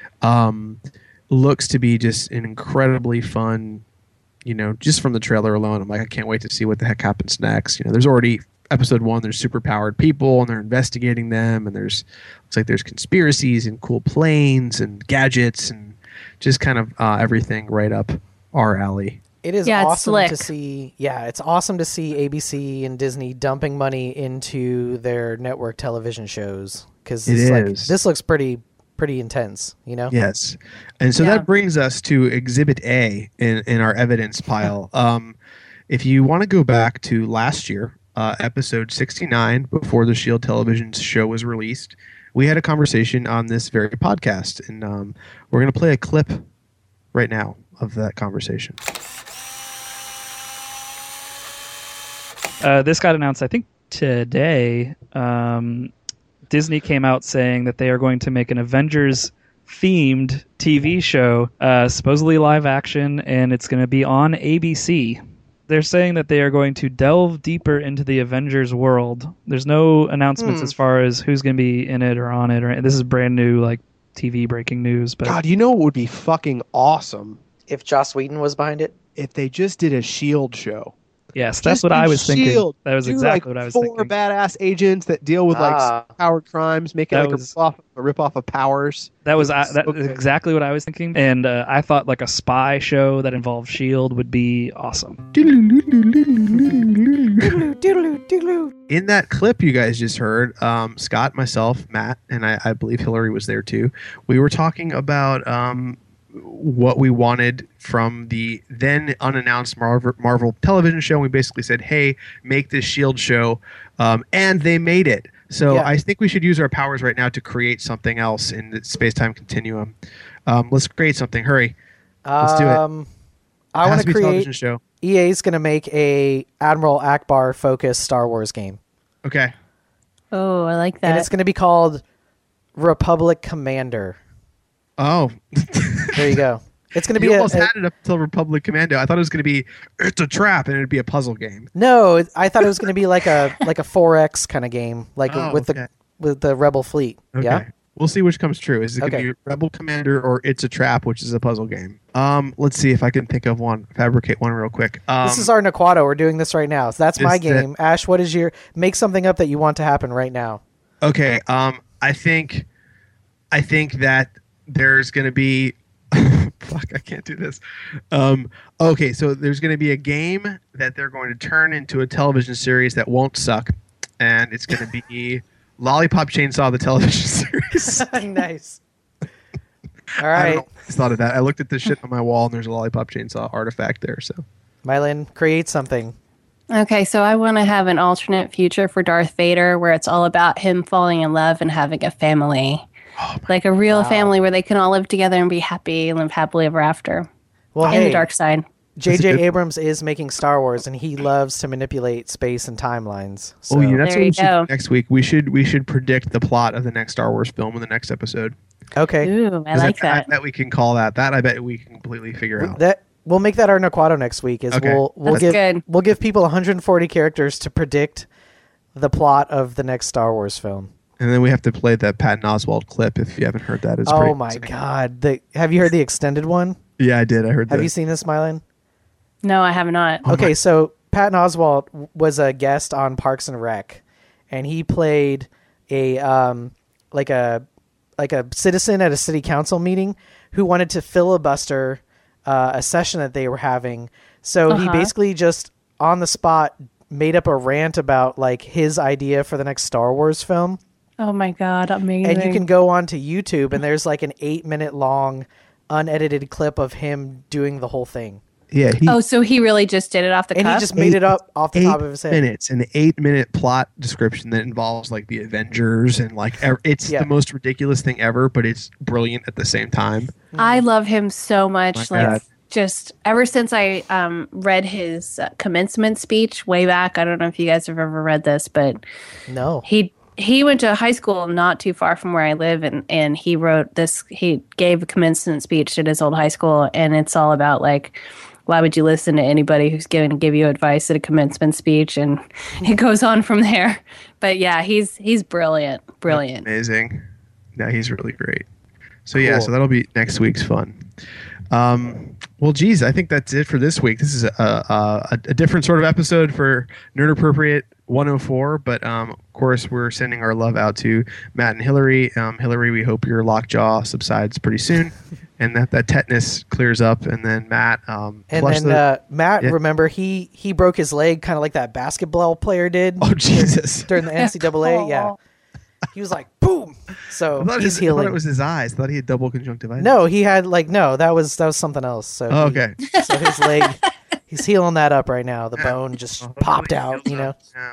Looks to be just an incredibly fun, just from the trailer alone. I'm like, I can't wait to see what the heck happens next. There's already episode 1, there's super powered people and they're investigating them, and looks like there's conspiracies and cool planes and gadgets and just kind of everything right up our alley. It is Yeah, it's awesome slick. to see. Yeah, it's awesome to see ABC and Disney dumping money into their network television shows, because It like, is. this looks pretty intense. Yes. And so Yeah. that brings us to Exhibit A in our evidence pile. If you want to go back to last year, episode 69, before the Shield television show was released, we had a conversation on this very podcast, and we're going to play a clip right now of that conversation. This got announced, I think, today. Disney came out saying that they are going to make an Avengers-themed TV show, supposedly live action, and it's going to be on ABC. They're saying that they are going to delve deeper into the Avengers world. There's no announcements as far as who's going to be in it or on it. Or this is brand new, like TV breaking news. But God, you know what would be fucking awesome? If Joss Whedon was behind it? If they just did a SHIELD show. yes, that's Just what do I was thinking. SHIELD. That was Do, exactly what I was four thinking. badass agents that deal with powered crimes, make it That like was- a rip-off of Powers. That was It's that so is good. exactly what I was thinking. And I thought like a spy show that involved S.H.I.E.L.D. would be awesome. In that clip you guys just heard, Scott, myself, Matt, and I believe Hillary was there too. We were talking about what we wanted from the then unannounced Marvel television show. We basically said, hey, make this S.H.I.E.L.D. show, and they made it. So Yeah. I think we should use our powers right now to create something else in the space-time continuum. Let's create something. Hurry. Let's do it. I It want has to be a television create. show. EA's going to make a Admiral Akbar focused Star Wars game, Okay. Oh, I like and that. it's going to be called Republic Commander. Oh. There you go. It's going to You be almost had it up until Republic Commando. I thought it was going to be it's a trap and it'd be a puzzle game. no. I thought it was going to be like a 4X kind of game, like Oh, with okay. the Rebel fleet. Okay. Yeah. We'll see which comes true. Is it Okay. going to be Rebel Commander or It's a Trap, which is a puzzle game? Let's see if I can think of one. Fabricate one real quick. This is our Naquato. We're doing this right now. So that's my Is that- game. Ash, what is your make something up that you want to happen right now? Okay. I think that there's going to be. Fuck! I can't do this. Okay, so there's going to be a game that they're going to turn into a television series that won't suck, and it's going to be Lollipop Chainsaw, the television series. Nice. All I right, don't know. I just thought of that. I looked at the shit on my wall, and there's a Lollipop Chainsaw artifact there. So Mylin, create something. Okay, so I want to have an alternate future for Darth Vader where it's all about him falling in love and having a family. Like a real family where they can all live together and be happy and live happily ever after. Well, In hey, the dark side. J.J. Abrams is making Star Wars, and he loves to manipulate space and timelines. So. Oh, yeah, that's There what we you should go. do next week. We should predict the plot of the next Star Wars film in the next episode. Okay. Ooh, I 'Cause like I that. bet we can call that. That I bet we can completely figure out. That we'll make that our Naquato next week. Is Okay. we'll That's give good. we'll give people 140 characters to predict the plot of the next Star Wars film. And then we have to play that Patton Oswalt clip if you haven't heard that. It's Oh pretty my insane. God! Have you heard the extended one? Yeah, I did. I heard that. Have you seen this, Mylin? No, I have not. Okay, so Patton Oswalt was a guest on Parks and Rec, and he played a like a citizen at a city council meeting who wanted to filibuster a session that they were having. So he basically just on the spot made up a rant about like his idea for the next Star Wars film. Oh my God, amazing. And you can go on to YouTube, and there's like an 8-minute long unedited clip of him doing the whole thing. Yeah. Oh, so he really just did it off the And cuff? he just made it up off the top of his head. Minutes, an 8-minute plot description that involves like the Avengers and like it's Yeah. the most ridiculous thing ever, but it's brilliant at the same time. I love him so much. My Like, God. just ever since I read his commencement speech way back. I don't know if you guys have ever read this, but No. he went to high school not too far from where I live, and he wrote this. He gave a commencement speech at his old high school, and it's all about like, why would you listen to anybody who's going to give you advice at a commencement speech? And it goes on from there. But yeah, he's brilliant, brilliant. Amazing. No, he's really great. So yeah, Cool. so that'll be next week's fun. Well, geez, I think that's it for this week. This is a different sort of episode for Nerd Appropriate 104, but of course we're sending our love out to Matt and Hillary. Hillary, we hope your lockjaw subsides pretty soon, and that tetanus clears up. And then Matt, And flush then Matt, yeah. remember he broke his leg kind of like that basketball player did oh Jesus! during the NCAA. Yeah, he was like boom. So I thought, he's I thought healing. it was his eyes. I thought he had double conjunctivitis. No, he had like that was something else. So Oh, he- okay. so his leg, he's healing that up right now. The bone just Well, popped hopefully it out. heals You know. up. Yeah.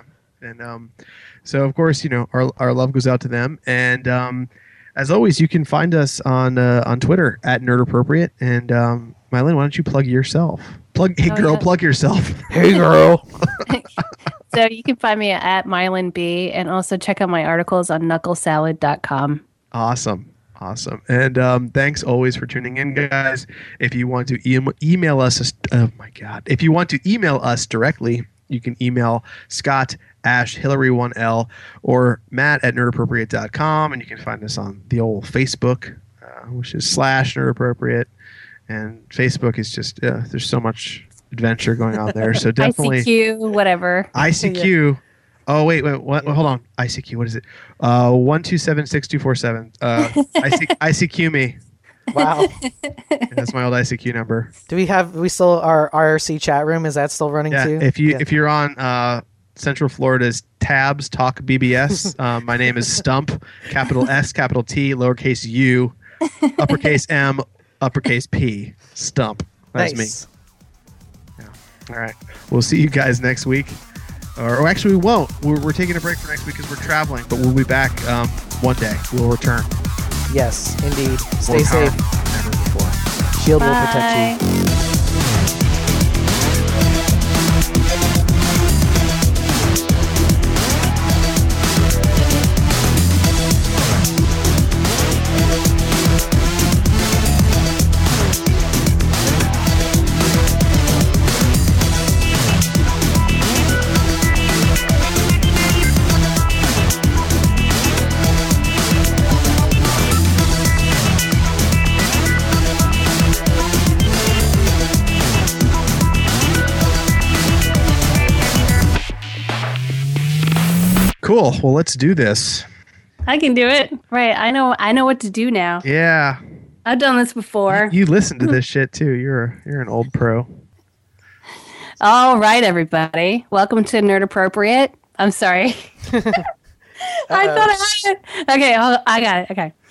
And so, of course, our love goes out to them. And as always, you can find us on Twitter at Nerd Appropriate. And Mylin, why don't you plug yourself? Plug yourself. Hey, girl. So you can find me at Mylin B, and also check out my articles on knucklesalad.com. Awesome. And thanks always for tuning in, guys. If you want to email us, if you want to email us directly, you can email Scott, Ash, Hillary1L, or Matt at nerdappropriate.com, and you can find us on the old Facebook, which is /nerdappropriate. And Facebook is just there's so much adventure going on there. So definitely ICQ, whatever. ICQ. Oh wait, what? Hold on. ICQ. What is it? 1276247. ICQ me. Wow. That's my old ICQ number. Do we still our IRC chat room? Is that still running too? If you're on Central Florida's Tabs Talk BBS, my name is Stump. Capital S, capital T, lowercase U, uppercase M, uppercase P. Stump. That's nice. me. Yeah. All right. We'll see you guys next week. Or actually, we won't. We're taking a break for next week because we're traveling, but we'll be back one day. We'll return. Yes, indeed. Stay More safe. powerful than ever before. Shield will protect you. Cool. Well, let's do this. I can do it. Right. I know what to do now. Yeah. I've done this before. You listen to this shit too. You're an old pro. All right, everybody. Welcome to Nerd Appropriate. I'm sorry. I thought I had it. Okay, I got it. Okay.